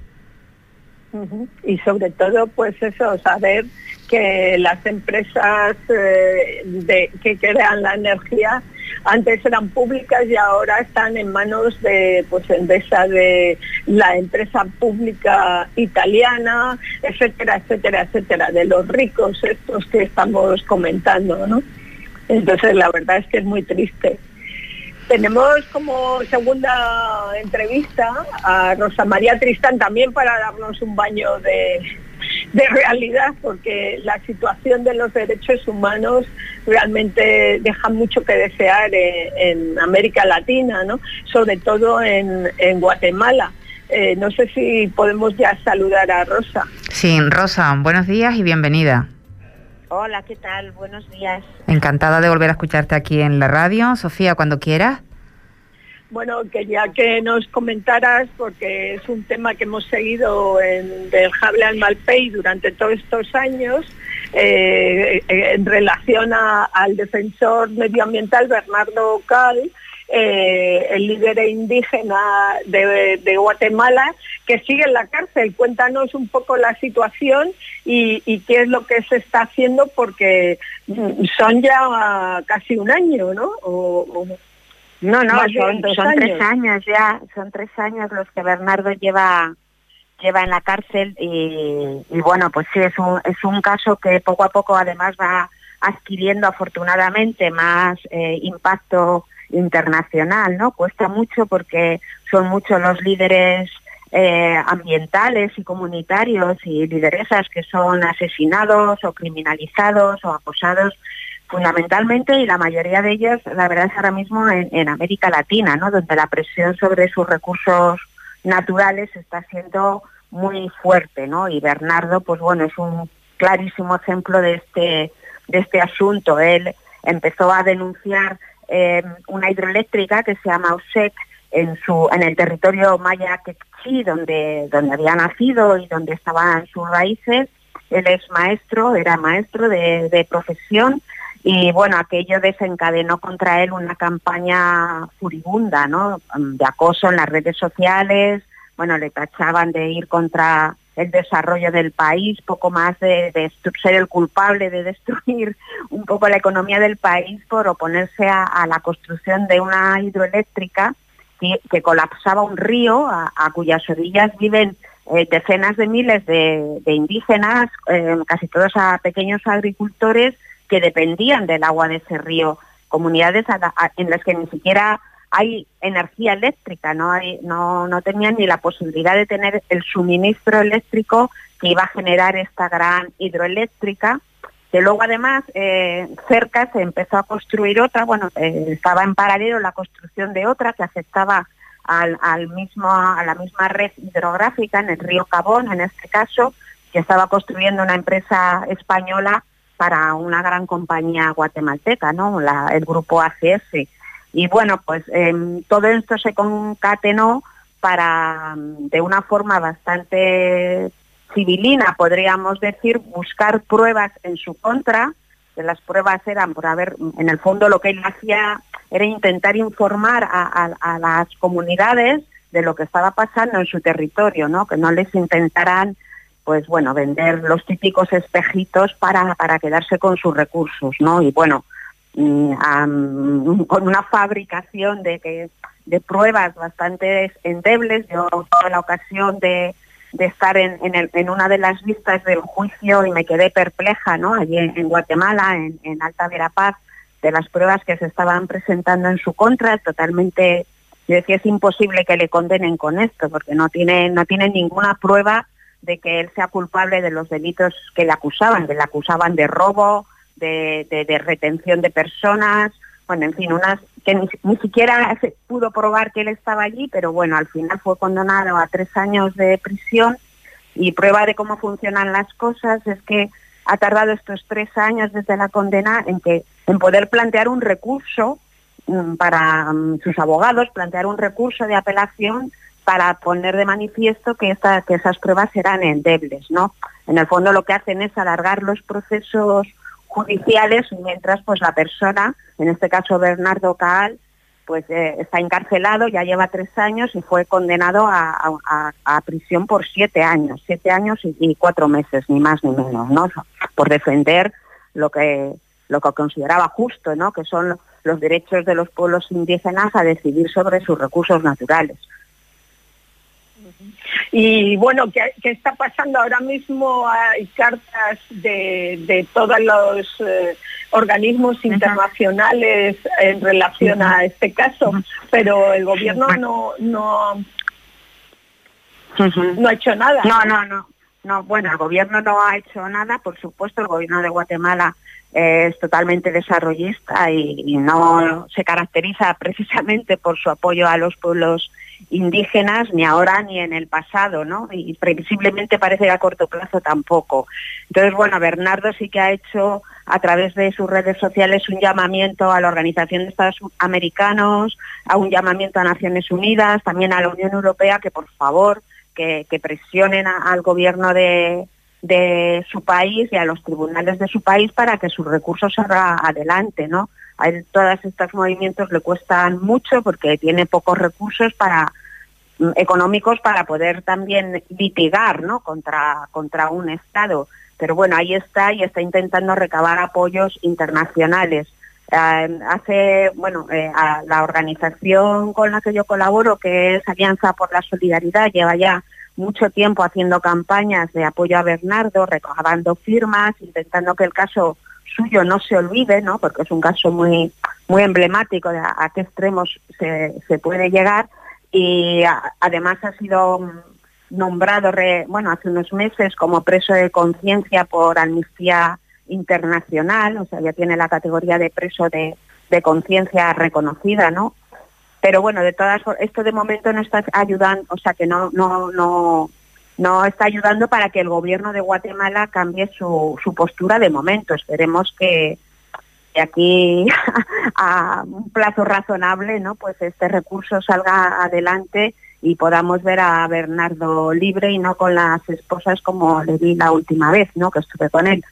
Uh-huh. Y sobre todo, pues eso, saber que las empresas eh, de, que crean la energía antes eran públicas y ahora están en manos de pues Endesa, de la empresa pública italiana, etcétera, etcétera, etcétera, de los ricos estos que estamos comentando, ¿no? Entonces la verdad es que es muy triste. Tenemos como segunda entrevista a Rosa María Tristán también para darnos un baño de, de realidad, porque la situación de los derechos humanos realmente deja mucho que desear en, en América Latina, ¿no? Sobre todo en, en Guatemala. Eh, no sé si podemos ya saludar a Rosa. Sí, Rosa, buenos días y bienvenida. Hola, ¿qué tal? Buenos días. Encantada de volver a escucharte aquí en la radio. Sofía, cuando quieras. Bueno, quería que nos comentaras, porque es un tema que hemos seguido en Del Jable al Malpey durante todos estos años, eh, en relación a, al defensor medioambiental Bernardo Cal, eh, el líder indígena de, de Guatemala, que sigue en la cárcel. Cuéntanos un poco la situación y, y qué es lo que se está haciendo, porque son ya casi un año, ¿no? O, o no, no, son, son tres años ya, son tres años los que Bernardo lleva lleva en la cárcel y, y bueno, pues sí, es un, es un caso que poco a poco además va adquiriendo afortunadamente más eh, impacto internacional, ¿no? Cuesta mucho porque son muchos los líderes eh, ambientales y comunitarios y lideresas que son asesinados o criminalizados o acosados fundamentalmente, y la mayoría de ellos, la verdad es ahora mismo en, en América Latina, ¿no? Donde la presión sobre sus recursos naturales está siendo muy fuerte, ¿no? Y Bernardo, pues bueno, es un clarísimo ejemplo de este de este asunto. Él empezó a denunciar eh, una hidroeléctrica que se llama Osek en su en el territorio maya quechí, donde donde había nacido y donde estaban sus raíces. Él es maestro, era maestro de, de profesión. Y bueno, aquello desencadenó contra él una campaña furibunda, ¿no? De acoso en las redes sociales. Bueno, le tachaban de ir contra el desarrollo del país, poco más de, de ser el culpable de destruir un poco la economía del país por oponerse a, a la construcción de una hidroeléctrica que, que colapsaba un río a, a cuyas orillas viven eh, decenas de miles de, de indígenas, eh, casi todos a pequeños agricultores que dependían del agua de ese río, comunidades a la, a, en las que ni siquiera hay energía eléctrica, no hay, no, no tenían ni la posibilidad de tener el suministro eléctrico que iba a generar esta gran hidroeléctrica, que luego además eh, cerca se empezó a construir otra, bueno, eh, estaba en paralelo la construcción de otra que afectaba al, al mismo, a la misma red hidrográfica en el río Cabón, en este caso, que estaba construyendo una empresa española para una gran compañía guatemalteca, ¿no? La, el grupo A C S. Y bueno, pues eh, todo esto se concatenó para, de una forma bastante civilina, podríamos decir, buscar pruebas en su contra, que las pruebas eran por haber, en el fondo lo que él hacía era intentar informar a, a, a las comunidades de lo que estaba pasando en su territorio, ¿no? Que no les intentaran, pues bueno, vender los típicos espejitos para, para quedarse con sus recursos, ¿no? Y bueno, um, con una fabricación de, que, de pruebas bastante endebles. Yo tuve la ocasión de de estar en, en, el, en una de las vistas del juicio y me quedé perpleja, ¿no? Allí en, en Guatemala, en, en Alta Verapaz, de las pruebas que se estaban presentando en su contra, totalmente, yo decía, es imposible que le condenen con esto, porque no tiene, no tiene ninguna prueba de que él sea culpable de los delitos que le acusaban, que le acusaban de robo, de, de, de retención de personas, bueno, en fin, unas que ni, ni siquiera se pudo probar que él estaba allí, pero bueno, al final fue condenado a tres años de prisión, y prueba de cómo funcionan las cosas es que ha tardado estos tres años desde la condena en que en poder plantear un recurso um, para um, sus abogados, plantear un recurso de apelación para poner de manifiesto que, esta, que esas pruebas eran endebles, ¿no? En el fondo lo que hacen es alargar los procesos judiciales mientras pues la persona, en este caso Bernardo Caal, pues eh, está encarcelado, ya lleva tres años y fue condenado a, a, a prisión por siete años, siete años y, y cuatro meses, ni más ni menos, ¿no? Por defender lo que lo que consideraba justo, ¿no? Que son los derechos de los pueblos indígenas a decidir sobre sus recursos naturales. Y bueno, ¿qué, qué está pasando ahora mismo? Hay cartas de, de todos los eh, organismos internacionales en relación a este caso, pero el gobierno no no no ha hecho nada. No, no, no. No, bueno, el gobierno no ha hecho nada, por supuesto. El gobierno de Guatemala eh, es totalmente desarrollista y, y no se caracteriza precisamente por su apoyo a los pueblos indígenas, ni ahora ni en el pasado, ¿no? Y previsiblemente parece que a corto plazo tampoco. Entonces, bueno, Bernardo sí que ha hecho a través de sus redes sociales un llamamiento a la Organización de Estados Americanos, a un llamamiento a Naciones Unidas, también a la Unión Europea, que por favor que, que presionen a, al gobierno de, de su país y a los tribunales de su país para que sus recursos salgan adelante, ¿no? A él todos estos movimientos le cuestan mucho porque tiene pocos recursos para económicos para poder también litigar, ¿no? contra contra un Estado. Pero bueno, ahí está y está intentando recabar apoyos internacionales. Eh, hace, bueno, eh, a la organización con la que yo colaboro, que es Alianza por la Solidaridad, lleva ya mucho tiempo haciendo campañas de apoyo a Bernardo, recabando firmas, intentando que el caso suyo no se olvide, ¿no? Porque es un caso muy muy emblemático de a, a qué extremos se, se puede llegar, y a, además ha sido nombrado, re, bueno, hace unos meses como preso de conciencia por Amnistía Internacional, o sea, ya tiene la categoría de preso de, de conciencia reconocida, ¿no? Pero bueno, de todas formas, esto de momento no está ayudando, o sea, que no no no no está ayudando para que el gobierno de Guatemala cambie su, su postura de momento. Esperemos que, que aquí a un plazo razonable, ¿no? Pues este recurso salga adelante y podamos ver a Bernardo libre y no con las esposas como le vi la última vez, ¿no? Que estuve con él.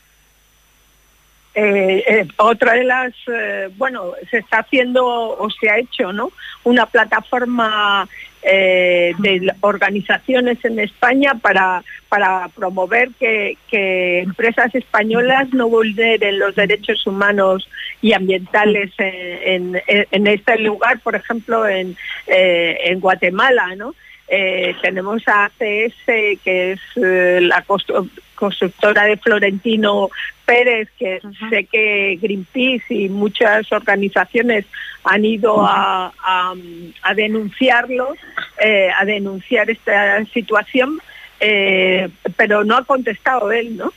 Eh, eh, otra de las, eh, bueno, se está haciendo o se ha hecho, ¿no? Una plataforma eh, de organizaciones en España para para promover que, que empresas españolas no vulneren los derechos humanos y ambientales en, en, en este lugar, por ejemplo, en, eh, en Guatemala, ¿no? Eh, tenemos a A C S, que es eh, la constructora de Florentino Pérez, que uh-huh. sé que Greenpeace y muchas organizaciones han ido uh-huh. a, a, a denunciarlo, eh, a denunciar esta situación, eh, pero no ha contestado él, ¿no?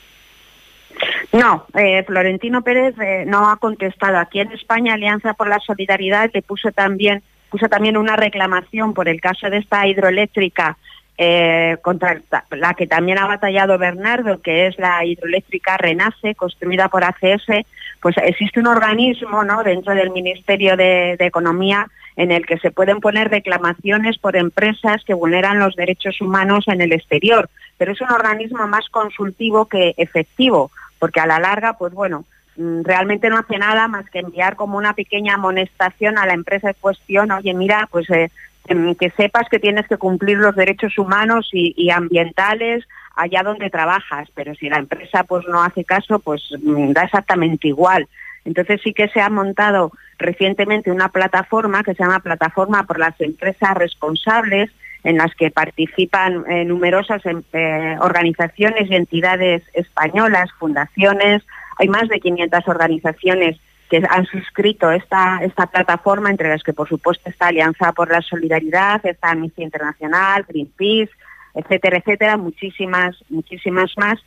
No, eh, Florentino Pérez eh, no ha contestado. Aquí en España, Alianza por la Solidaridad le puso también, puso también una reclamación por el caso de esta hidroeléctrica eh, contra la que también ha batallado Bernardo, que es la hidroeléctrica Renace, construida por A C S. Pues existe un organismo, ¿no?, dentro del Ministerio de, de Economía, en el que se pueden poner reclamaciones por empresas que vulneran los derechos humanos en el exterior, pero es un organismo más consultivo que efectivo, porque a la larga, pues bueno, realmente no hace nada más que enviar como una pequeña amonestación a la empresa en cuestión. Oye, mira, pues eh, que sepas que tienes que cumplir los derechos humanos y, y ambientales allá donde trabajas, pero si la empresa pues no hace caso, pues da exactamente igual. Entonces sí que se ha montado recientemente una plataforma que se llama Plataforma por las Empresas Responsables, en las que participan eh, numerosas eh, organizaciones y entidades españolas, fundaciones. Hay más de quinientas organizaciones que han suscrito esta, esta plataforma, entre las que por supuesto está Alianza por la Solidaridad, está Amnistía Internacional, Greenpeace, etcétera, etcétera, muchísimas, muchísimas más.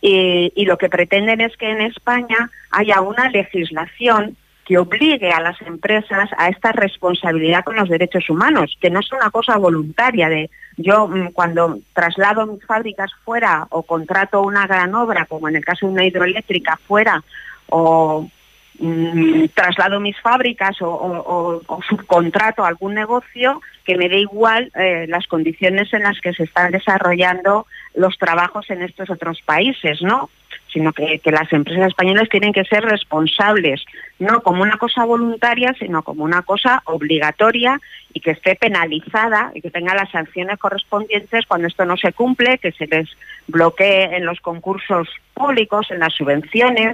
Y, y lo que pretenden es que en España haya una legislación que obligue a las empresas a esta responsabilidad con los derechos humanos, que no es una cosa voluntaria de yo cuando traslado mis fábricas fuera o contrato una gran obra, como en el caso de una hidroeléctrica fuera, o mmm, traslado mis fábricas o, o, o subcontrato algún negocio, que me dé igual eh, las condiciones en las que se están desarrollando los trabajos en estos otros países, ¿no? Sino que, que las empresas españolas tienen que ser responsables, no como una cosa voluntaria, sino como una cosa obligatoria y que esté penalizada y que tenga las sanciones correspondientes cuando esto no se cumple, que se les bloquee en los concursos públicos, en las subvenciones,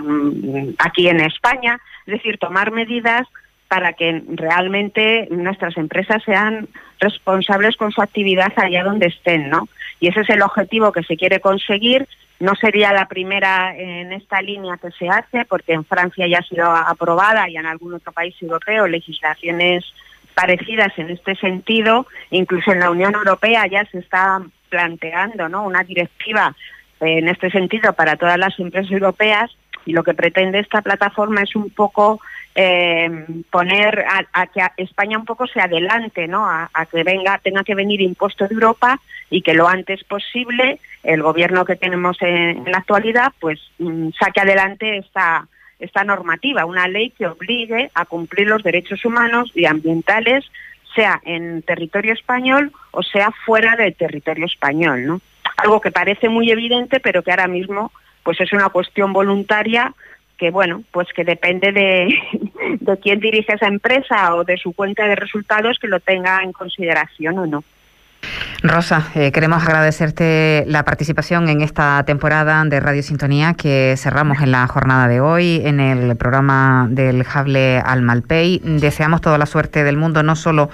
en, aquí en España. Es decir, tomar medidas para que realmente nuestras empresas sean responsables con su actividad allá donde estén, ¿no? Y ese es el objetivo que se quiere conseguir. No sería la primera en esta línea que se hace, porque en Francia ya ha sido aprobada y en algún otro país europeo legislaciones parecidas en este sentido. Incluso en la Unión Europea ya se está planteando, ¿no?, una directiva en este sentido para todas las empresas europeas, y lo que pretende esta plataforma es un poco eh, poner a, a que España un poco se adelante, ¿no?, a, a que venga tenga que venir impuesto de Europa y que lo antes posible el gobierno que tenemos en, en la actualidad pues mm, saque adelante esta esta normativa, una ley que obligue a cumplir los derechos humanos y ambientales, sea en territorio español o sea fuera del territorio español, ¿no? Algo que parece muy evidente, pero que ahora mismo pues es una cuestión voluntaria que, bueno, pues que depende de, de quién dirige esa empresa o de su cuenta de resultados que lo tenga en consideración o no. Rosa, eh, queremos agradecerte la participación en esta temporada de Radio Sintonía que cerramos en la jornada de hoy en el programa del Hable al Malpey. Deseamos toda la suerte del mundo, no solo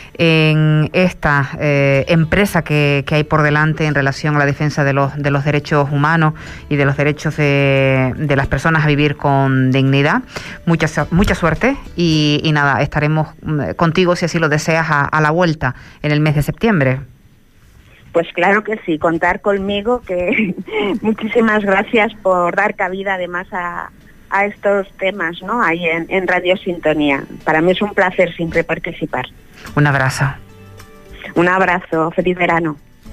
en esta eh, empresa que, que hay por delante en relación a la defensa de los de los derechos humanos y de los derechos de, de las personas a vivir con dignidad. Mucha, mucha suerte y, y nada, estaremos contigo, si así lo deseas, a, a la vuelta en el mes de septiembre. Pues claro que sí, contar conmigo, que muchísimas gracias por dar cabida además a, a estos temas, ¿no?, ahí en, en Radio Sintonía. Para mí es un placer siempre participar. Un abrazo. Un abrazo, feliz verano.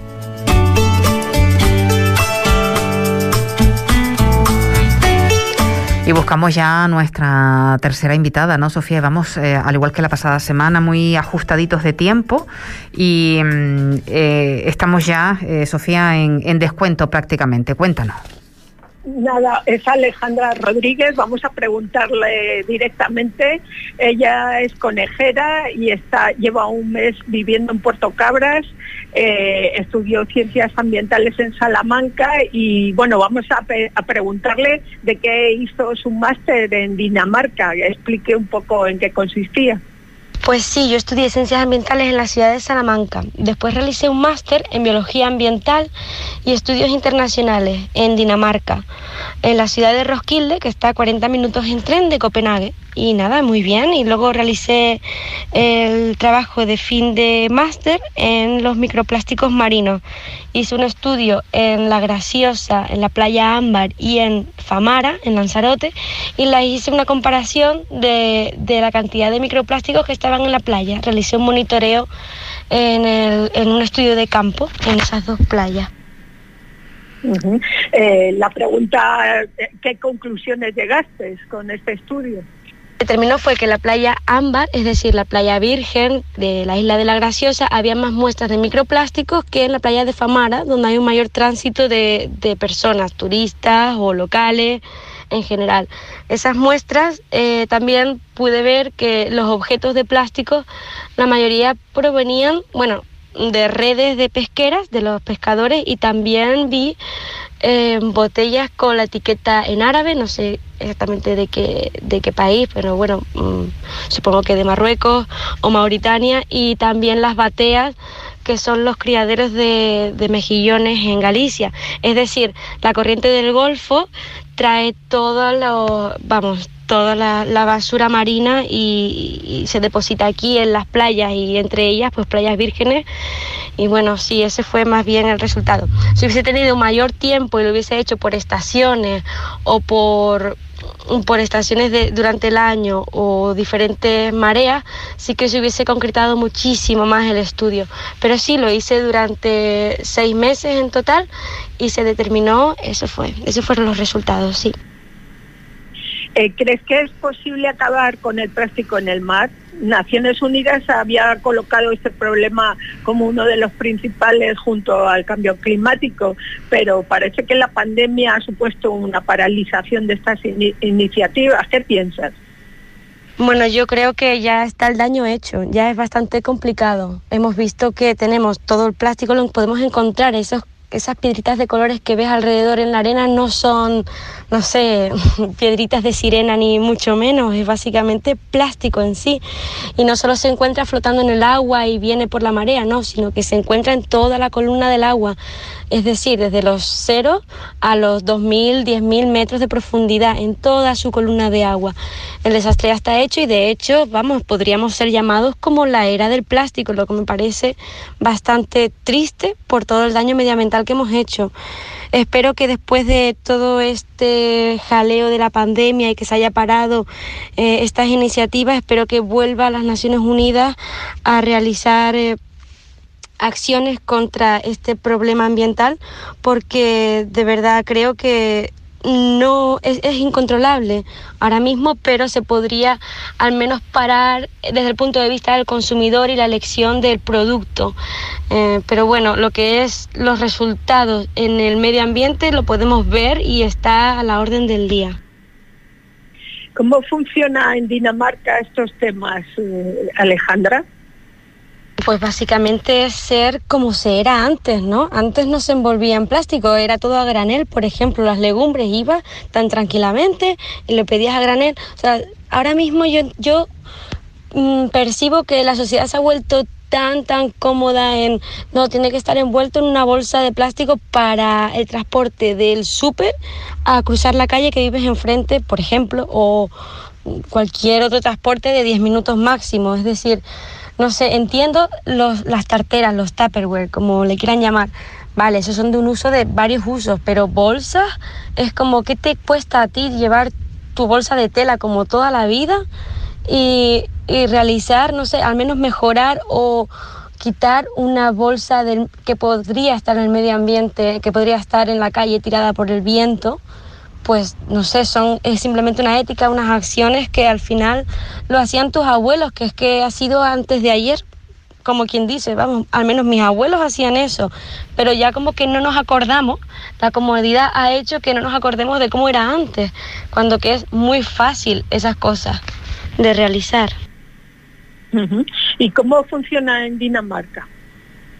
Y buscamos ya nuestra tercera invitada, ¿no, Sofía? Vamos, eh, al igual que la pasada semana, muy ajustaditos de tiempo y eh, estamos ya, eh, Sofía, en, en descuento prácticamente. Cuéntanos. Nada, es Alejandra Rodríguez, vamos a preguntarle directamente. Ella es conejera y está lleva un mes viviendo en Puerto Cabras, eh, estudió ciencias ambientales en Salamanca y bueno, vamos a, pe- a preguntarle de qué hizo su máster en Dinamarca, que explique un poco en qué consistía. Pues sí, yo estudié Ciencias Ambientales en la ciudad de Salamanca. Después realicé un máster en Biología Ambiental y Estudios Internacionales en Dinamarca, en la ciudad de Roskilde, que está a cuarenta minutos en tren de Copenhague. Y nada, muy bien. Y luego realicé el trabajo de fin de máster en los microplásticos marinos. Hice un estudio en La Graciosa, en la playa Ámbar y en Famara, en Lanzarote, y la hice una comparación de, de la cantidad de microplásticos que estaban en la playa. Realicé un monitoreo en, el, en un estudio de campo en esas dos playas. Uh-huh. Eh, la pregunta, ¿qué conclusiones llegaste con este estudio? Determinó fue que la playa Ámbar, es decir, la playa virgen de la isla de La Graciosa, había más muestras de microplásticos que en la playa de Famara, donde hay un mayor tránsito de, de personas, turistas o locales en general. Esas muestras eh, también pude ver que los objetos de plástico, la mayoría provenían, bueno, de redes de pesqueras, de los pescadores, y también vi eh, botellas con la etiqueta en árabe, no sé exactamente de qué, de qué país, pero bueno, mmm, supongo que de Marruecos o Mauritania, y también las bateas, que son los criaderos de, de mejillones en Galicia. Es decir, la corriente del Golfo trae todo lo, vamos, toda la, la basura marina y, y se deposita aquí en las playas, y entre ellas pues playas vírgenes. Y bueno, sí, ese fue más bien el resultado. Si hubiese tenido mayor tiempo y lo hubiese hecho por estaciones o por, por estaciones de, durante el año o diferentes mareas, sí que se hubiese concretado muchísimo más el estudio. Pero sí, lo hice durante seis meses en total y se determinó, eso fue, esos fueron los resultados, sí. Eh, ¿Crees que es posible acabar con el plástico en el mar? Naciones Unidas había colocado este problema como uno de los principales junto al cambio climático, pero parece que la pandemia ha supuesto una paralización de estas in- iniciativas. ¿Qué piensas? Bueno, yo creo que ya está el daño hecho, ya es bastante complicado. Hemos visto que tenemos todo el plástico, lo podemos encontrar, esos esas piedritas de colores que ves alrededor en la arena no son, no sé, piedritas de sirena ni mucho menos, es básicamente plástico en sí. Y no solo se encuentra flotando en el agua y viene por la marea, no, sino que se encuentra en toda la columna del agua. Es decir, desde los cero a los dos mil, diez mil metros de profundidad en toda su columna de agua. El desastre ya está hecho y de hecho, vamos, podríamos ser llamados como la era del plástico, lo que me parece bastante triste por todo el daño medioambiental que hemos hecho. Espero que después de todo este jaleo de la pandemia y que se haya parado eh, estas iniciativas, espero que vuelva a las Naciones Unidas a realizar eh, acciones contra este problema ambiental, porque de verdad creo que no es, es incontrolable ahora mismo, pero se podría al menos parar desde el punto de vista del consumidor y la elección del producto. Eh, pero bueno, lo que es los resultados en el medio ambiente lo podemos ver y está a la orden del día. ¿Cómo funciona en Dinamarca estos temas, eh, Alejandra? Pues básicamente es ser como se era antes, ¿no? Antes no se envolvía en plástico, era todo a granel, por ejemplo, las legumbres ibas tan tranquilamente y le pedías a granel. O sea, ahora mismo yo, yo mmm, percibo que la sociedad se ha vuelto tan, tan cómoda en, no, tiene que estar envuelto en una bolsa de plástico para el transporte del súper a cruzar la calle que vives enfrente, por ejemplo, o cualquier otro transporte de diez minutos máximo, es decir, no sé, entiendo los, las tarteras, los Tupperware, como le quieran llamar. Vale, esos son de un uso de varios usos, pero bolsas es como, ¿qué te cuesta a ti llevar tu bolsa de tela como toda la vida? Y, y realizar, no sé, al menos mejorar o quitar una bolsa del, que podría estar en el medio ambiente, que podría estar en la calle tirada por el viento. Pues no sé, son es simplemente una ética, unas acciones que al final lo hacían tus abuelos, que es que ha sido antes de ayer, como quien dice, vamos, al menos mis abuelos hacían eso, pero ya como que no nos acordamos, la comodidad ha hecho que no nos acordemos de cómo era antes, cuando que es muy fácil esas cosas de realizar. Uh-huh. ¿Y cómo funciona en Dinamarca?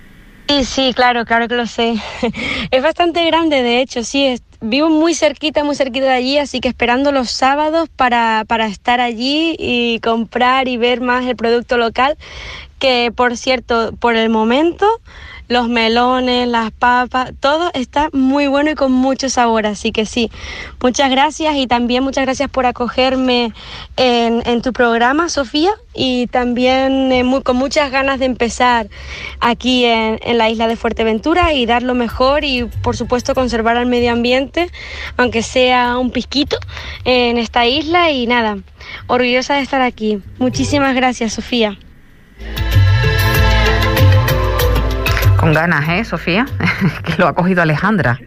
Sí, sí, claro, claro que lo sé. Es bastante grande, de hecho, sí. Es, vivo muy cerquita, muy cerquita de allí, así que esperando los sábados para, para estar allí y comprar y ver más el producto local, que por cierto, por el momento, los melones, las papas, todo está muy bueno y con mucho sabor, así que sí, muchas gracias y también muchas gracias por acogerme en, en tu programa, Sofía, y también eh, muy, con muchas ganas de empezar aquí en, en la isla de Fuerteventura y dar lo mejor y por supuesto conservar el medio ambiente, aunque sea un pizquito en esta isla y nada, orgullosa de estar aquí. Muchísimas gracias, Sofía. Con ganas, ¿eh, Sofía? Que lo ha cogido Alejandra.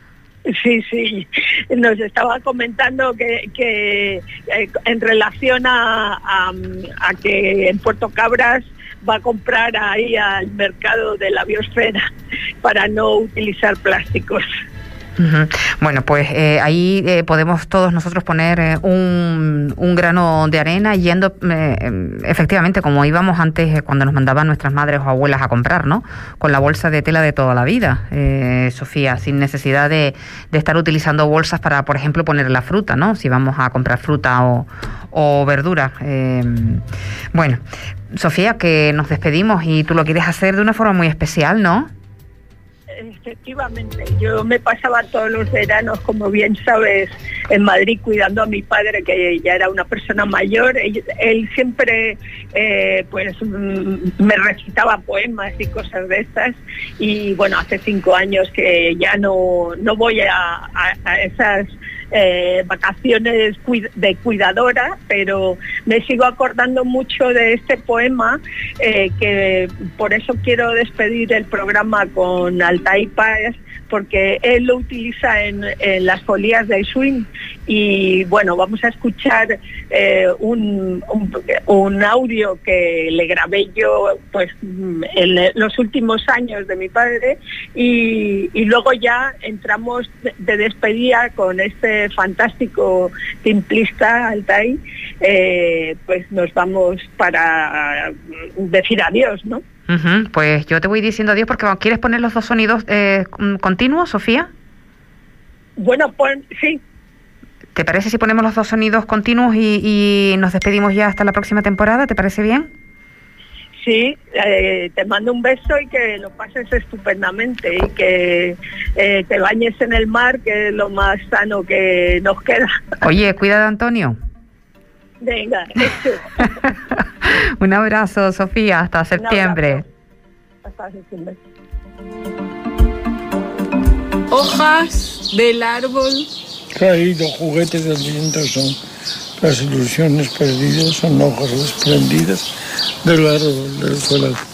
Sí, sí, nos estaba comentando que, que eh, en relación a, a, a que en Puerto Cabras va a comprar ahí al mercado de la biosfera para no utilizar plásticos. Uh-huh. Bueno, pues eh, ahí eh, podemos todos nosotros poner eh, un, un grano de arena yendo eh, efectivamente como íbamos antes eh, cuando nos mandaban nuestras madres o abuelas a comprar, ¿no? Con la bolsa de tela de toda la vida, eh, Sofía, sin necesidad de, de estar utilizando bolsas para, por ejemplo, poner la fruta, ¿no? Si vamos a comprar fruta o, o verdura. Eh, bueno, Sofía, que nos despedimos y tú lo quieres hacer de una forma muy especial, ¿no? Efectivamente, yo me pasaba todos los veranos, como bien sabes, en Madrid cuidando a mi padre, que ya era una persona mayor. Él, él siempre eh, pues me recitaba poemas y cosas de estas, y bueno, hace cinco años que ya no, no voy a, a, a esas Eh, vacaciones de cuidadora, pero me sigo acordando mucho de este poema, eh, que por eso quiero despedir el programa con Altai Paz, porque él lo utiliza en, en las folías del swing. Y bueno, vamos a escuchar eh, un, un, un audio que le grabé yo pues en los últimos años de mi padre, y, y luego ya entramos de, de despedida con este fantástico timplista Altai. Eh, pues nos vamos para decir adiós, ¿no? Uh-huh. Pues yo te voy diciendo adiós, porque ¿quieres poner los dos sonidos eh, continuos, Sofía? Bueno, pues sí. ¿Te parece si ponemos los dos sonidos continuos y, y nos despedimos ya hasta la próxima temporada? ¿Te parece bien? Sí, eh, te mando un beso y que lo pases estupendamente y que eh, te bañes en el mar, que es lo más sano que nos queda. Oye, cuida de Antonio. Venga, eso. Un abrazo, Sofía, hasta septiembre. Hasta septiembre. Hojas del árbol caído, juguetes del viento son las ilusiones perdidas, son hojas desprendidas del árbol del corazón.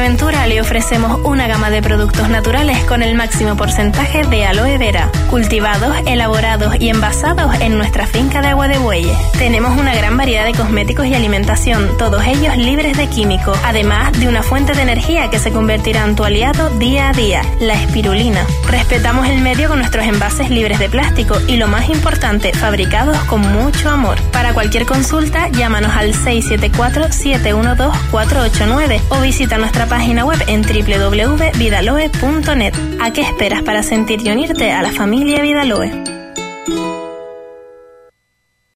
Fuerteventura le ofrecemos una gama de productos naturales con el máximo porcentaje de aloe vera, cultivados, elaborados y envasados en nuestra finca de Agua de Bueyes. Tenemos una gran variedad de cosméticos y alimentación, todos ellos libres de químicos, además de una fuente de energía que se convertirá en tu aliado día a día, la espirulina. Respetamos el medio con nuestros envases libres de plástico y, lo más importante, fabricados con mucho amor. Para cualquier consulta, llámanos al seis siete cuatro, siete uno dos, cuatro ocho nueve o visita nuestra página web en doble u doble u doble u punto vidaloe punto net. ¿A qué esperas para sentir y unirte a la familia Vidaloe?